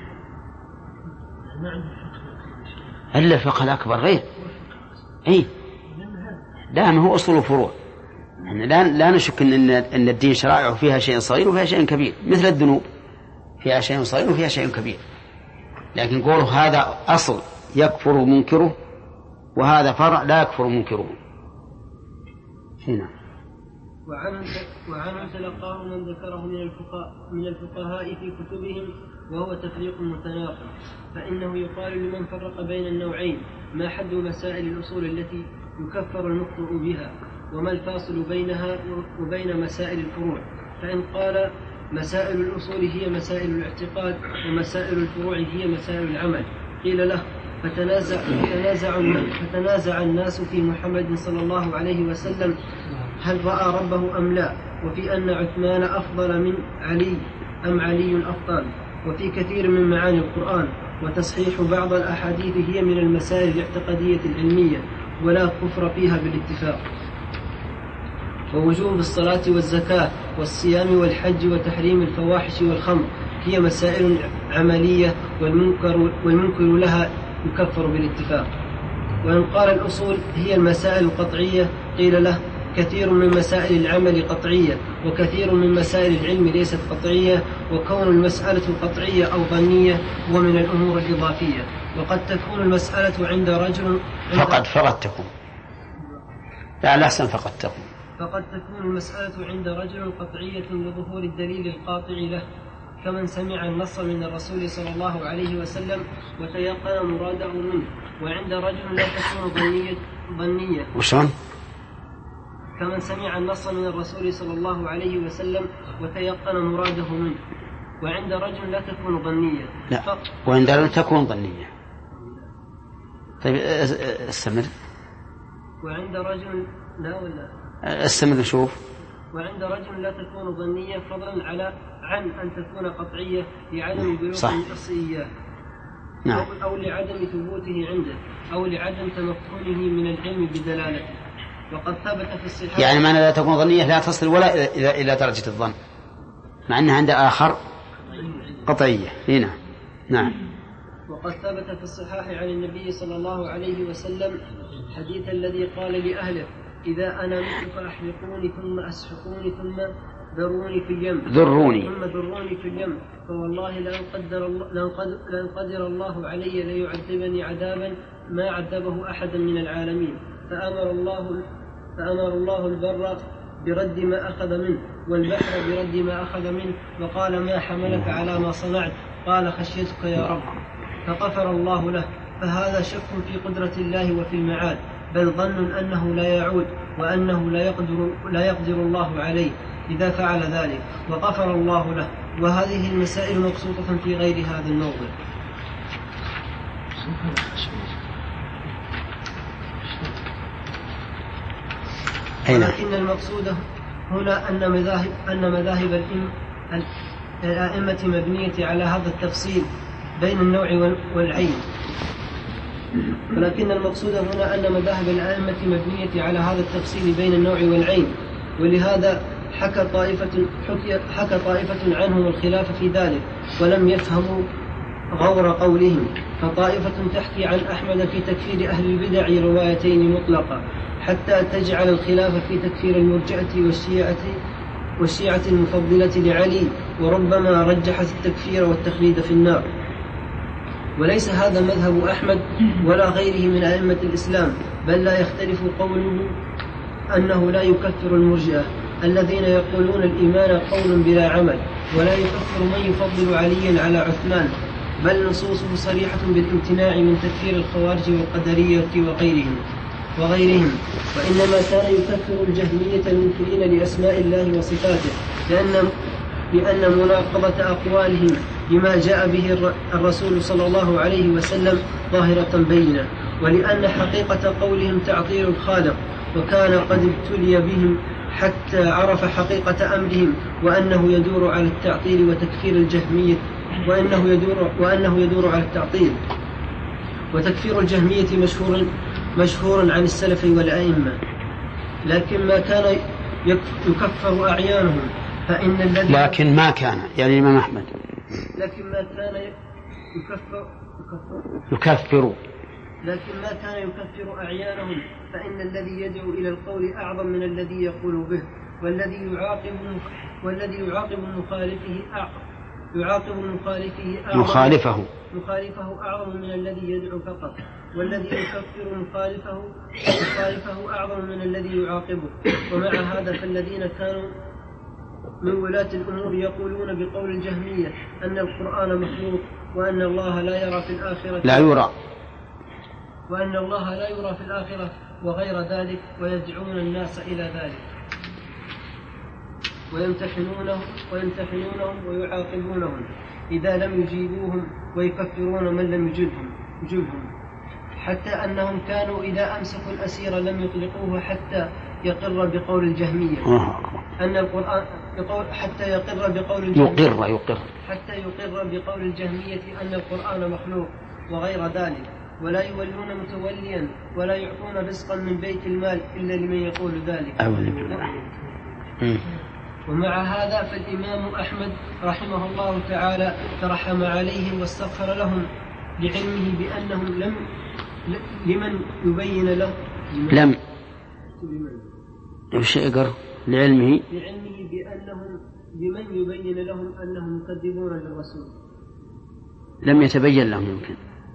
إلا الفقه الأكبر غير. إيه لا، ما هو أصول وفروع. يعني لا لا نشك إن إن الدين شرائعه فيها شيء صغير وفيها شيء كبير، مثل الذنوب فيها شيء صغير وفيها شيء كبير، لكن قولوا هذا أصل يكفر منكره وهذا فرع لا يكفر منكره. هنا وعنه تلقاه من ذكره من الفقهاء من الفقهاء في كتبهم، وهو تفريق متناقض. فإنه يقال لمن فرق بين النوعين: ما حد مسائل الأصول التي يكفر المخطئ بها، وما الفاصل بينها وبين مسائل الفروع. فإن قال مسائل الأصول هي مسائل الاعتقاد ومسائل الفروع هي مسائل العمل، قيل له فتنازع, فتنازع, فتنازع الناس في محمد صلى الله عليه وسلم هل رأى ربه أم لا، وفي أن عثمان أفضل من علي أم علي أفضل، وفي كثير من معاني القرآن. وتصحيح بعض الأحاديث هي من المسائل الاعتقادية العلمية ولا كفر فيها بالاتفاق. ووجوب الصلاة والزكاة والصيام والحج وتحريم الفواحش والخمر هي مسائل عملية، والمنكر, والمنكر لها يكفر بالاتفاق. وإن قال الأصول هي المسائل القطعية، قيل له كثير من مسائل العمل قطعية، وكثير من مسائل العلم ليست قطعية، وكون المسألة قطعية أو ظنية هو من الأمور الإضافية. وقد تكون المسألة عند رجل عند فقد فقد تكون لا لحسن فقد تكون فقد تكون المسألة عند رجل قطعية لظهور الدليل القاطع له، كمن سمع النص من الرسول صلى الله عليه وسلم وتيقن مراده منه. وعند رجل لا تكون ظنية ظنية وشون؟ كمن سمع النص من الرسول صلى الله عليه وسلم وتيقن مراده منه. وعند رجل لا تكون ظنية. لا ف... وعند رجل تكون ظنية. طيب استمر. وعند رجل لا ولا استمر نشوف. وعند رجل لا تكون ظنية فضلا على عن أن تكون قطعية لعدم بلوغ النص إياه، نعم. أو لعدم ثبوته عنده، أو لعدم تمكنه من العلم بدلالته. وقد ثبت في الصحاح يعني معنى لا تكون ظنية لا تصل ولا إلى إلى درجة الظن، مع أنها عند آخر قطعية. هنا نعم. وقد ثبت في الصحاح عن النبي صلى الله عليه وسلم حديث الذي قال لأهله: إذا أنا مت فأحرقوني ثم أسحقوني ثم ذروني في اليم ذروني ثم ذروني في اليم فوالله لأن قدر, لأن قدر الله علي ليعذبني عذابا ما عذبه أحدا من العالمين. فأمر الله, فأمر الله البر برد ما أخذ منه والبحر برد ما أخذ منه، وقال: ما حملك على ما صنعت؟ قال: خشيتك يا رب. فغفر الله له. فهذا شك في قدرة الله وفي المعاد، بل ظن أنه لا يعود وأنه لا يقدر, لا يقدر الله عليه إذا فعل ذلك، وغفر الله له. وهذه المسائل مبسوطة في غير هذا الموضع. ولكن المقصود هنا أن مذاهب, أن مذاهب الأئمة مبنية على هذا التفصيل بين النوع والعين. ولكن المقصود هنا أن مذاهب الأئمة مبنية على هذا التفصيل بين النوع والعين، ولهذا حكى طائفة, حكى طائفة عنهم الخلاف في ذلك ولم يفهموا غور قولهم. فطائفة تحكي عن أحمد في تكفير أهل البدع روايتين مطلقة، حتى تجعل الخلاف في تكفير المرجئة والشيعة, والشيعة المفضلة لعلي، وربما رجحت التكفير والتخليد في النار. وليس هذا مذهب أحمد ولا غيره من أئمة الإسلام، بل لا يختلف قوله أنه لا يكفر المرجئة الذين يقولون الإيمان قول بلا عمل، ولا يكفر من يفضل عليا على عثمان، بل نصوصه صريحة بالامتناع من تكفير الخوارج والقدرية وغيرهم وغيرهم وإنما كان يكفر الجهمية المنكرين لأسماء الله وصفاته، لأن لأن مناقضة أقوالهم بما جاء به الرسول صلى الله عليه وسلم ظاهرة بينة، ولأن حقيقة قولهم تعطيل الخالق، وكان قد ابتلي بهم حتى عرف حقيقة أمرهم، وأنه يدور على التعطيل وتكفير الجهمية وأنه يدور, وأنه يدور على التعطيل وتكفير الجهمية مشهور, مشهور عن السلف والأئمة. لكن ما كان يكفر أعيانهم فإن الذي لكن ما كان يعني الإمام أحمد لكن ما كان يكفر يكفر, يكفر لكن ما كان يكفر أعيانهم فإن الذي يدعو إلى القول أعظم من الذي يقول به، والذي يعاقب والذي يعاقب مخالفه أعظم يعاقب مخالفه أعظم مخالفه مخالفه أعظم من الذي يدعو فقط، والذي يكفر مخالفه مخالفه أعظم من الذي يعاقبه. ومع هذا فالذين كانوا من ولاة الأمور يقولون بقول الجهمية أن القرآن مخلوق، وأن الله لا يرى في الآخرة لا يرى وأن الله لا يرى في الآخرة وغير ذلك، ويدعون الناس إلى ذلك ويمتحنونهم, ويمتحنونهم ويعاقبونهم إذا لم يجيبوهم، ويكفرون من لم يجبهم, يجبهم حتى أنهم كانوا إذا أمسكوا الأسير لم يطلقوه حتى يقر بقول الجهمية أن القرآن بقول حتى يقر بقول الجهمية يقر يقر حتى يقر بقول الجهمية أن القرآن مخلوق وغير ذلك، ولا يولون متوليا ولا يعطون رزقا من بيت المال إلا لمن يقول ذلك. ومع هذا فالإمام أحمد رحمه الله تعالى ترحم عليهم واستغفر لهم لعلمه بأنهم لم لمن يبين له لم وش يقر لعلمه لعلمه بأنهم بمن يبين لهم أنهم يكذبون للرسول. لم يتبين لهم يمكن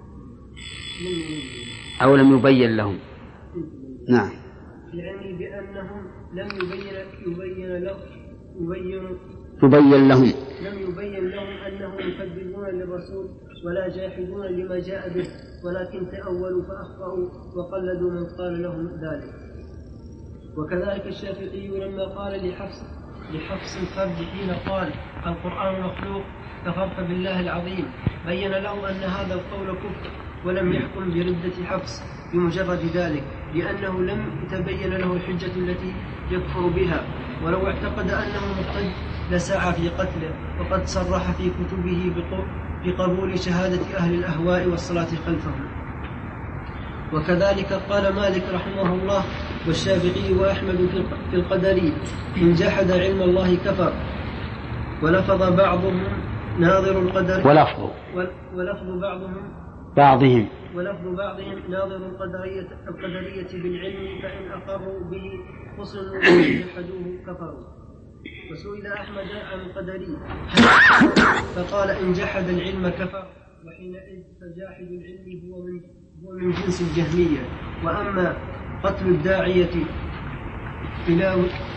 أو لم يبين لهم. نعم. لعلمه بأنهم لم يبين يبين لهم يبين يبين لهم لم يبين لهم أنهم يكذبون للرسول ولا جاحدون لما جاء به، ولكن تأولوا فأخطأوا وقلدوا من قال لهم ذلك. وكذلك الشافعي لما قال لحفص لحفص الفرد حين قال القرآن مخلوق كفرت بالله العظيم، بين له أن هذا القول كفر، ولم يحكم بردة حفص بمجرد ذلك، لأنه لم تبين له الحجة التي يكفر بها، ولو اعتقد أنه مرتد لسعى في قتله، وقد صرح في كتبه بقبول شهادة أهل الأهواء والصلاة خلفهم. وكذلك قال مالك رحمه الله والشافعي وأحمد في القدري إن جحد علم الله كفر. ولفظ بعضهم ناظر القدر ولفظ ولفظ بعضهم بعضهم ولفظ بعضهم ناظر القدرية, القدرية بالعلم، فإن أقروا به حصنوا وإن جحدوه كفروا. وسئل أحمد عن القدري فقال إن جحد العلم كفر، وحينئذ فجاحد العلم هو من, هو من جنس الجهمية. وأما قتل الداعية إلى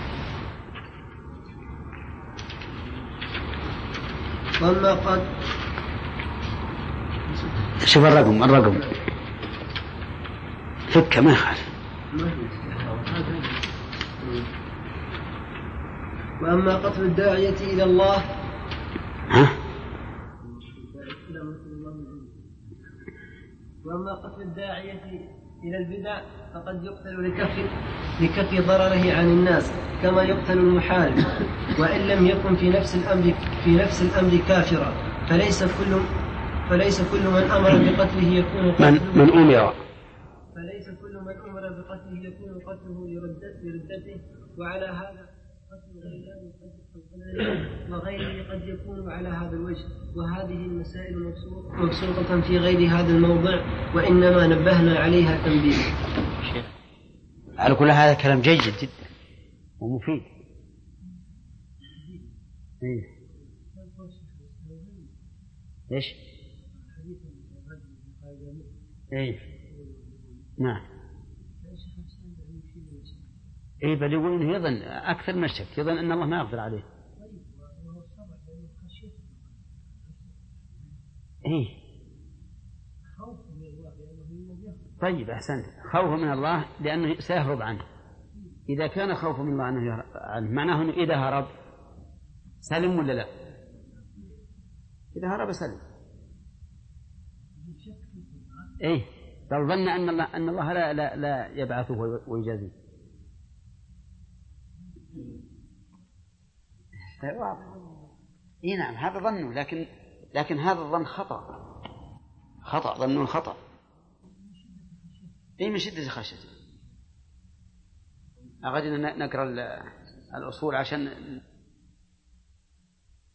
وأما قد شوف الرقم الرقم فك ما يخالف. وأما قتل الداعية إلى الله ها؟ وأما قتل الداعية إلى البدع فقد يقتل لكف لكف ضرره عن الناس كما يقتل المحارب، وإن لم يكن في نفس الأمر في نفس الأمر كافرا، فليس كل فليس كل من أمر بقتله يكون قتله من, من أمر فليس كل من أمر بقتله يكون قتله لردته. وعلى هذا قتل وغيره قد يكون على هذا الوجه. وهذه المسائل مبسوطة في غير هذا الموضع، وإنما نبهنا عليها تنبيه. على كل هذا كلام جيد جدا ومفيد. إيه. إيش؟ إيه. نعم. إيه بل يقول إنه يظن أكثر من الشك، يظن أن الله ما يقدر عليه. إيه. طيب أحسنت، خوف من الله لأنه سيهرب عنه. إذا كان خوف من الله أنه يهرب عنه معناه أنه إذا هرب سلم ولا لا؟ إذا هرب سلم. إيه بل ظن أن الله أن الله لا لا, لا يبعثه ويجازيه. واضح. إيه نعم هذا ظنه، لكن لكن هذا الظن خطأ خطأ ظنه خطأ. إيه من شدة خشيته. أغادنا نقرأ الأصول عشان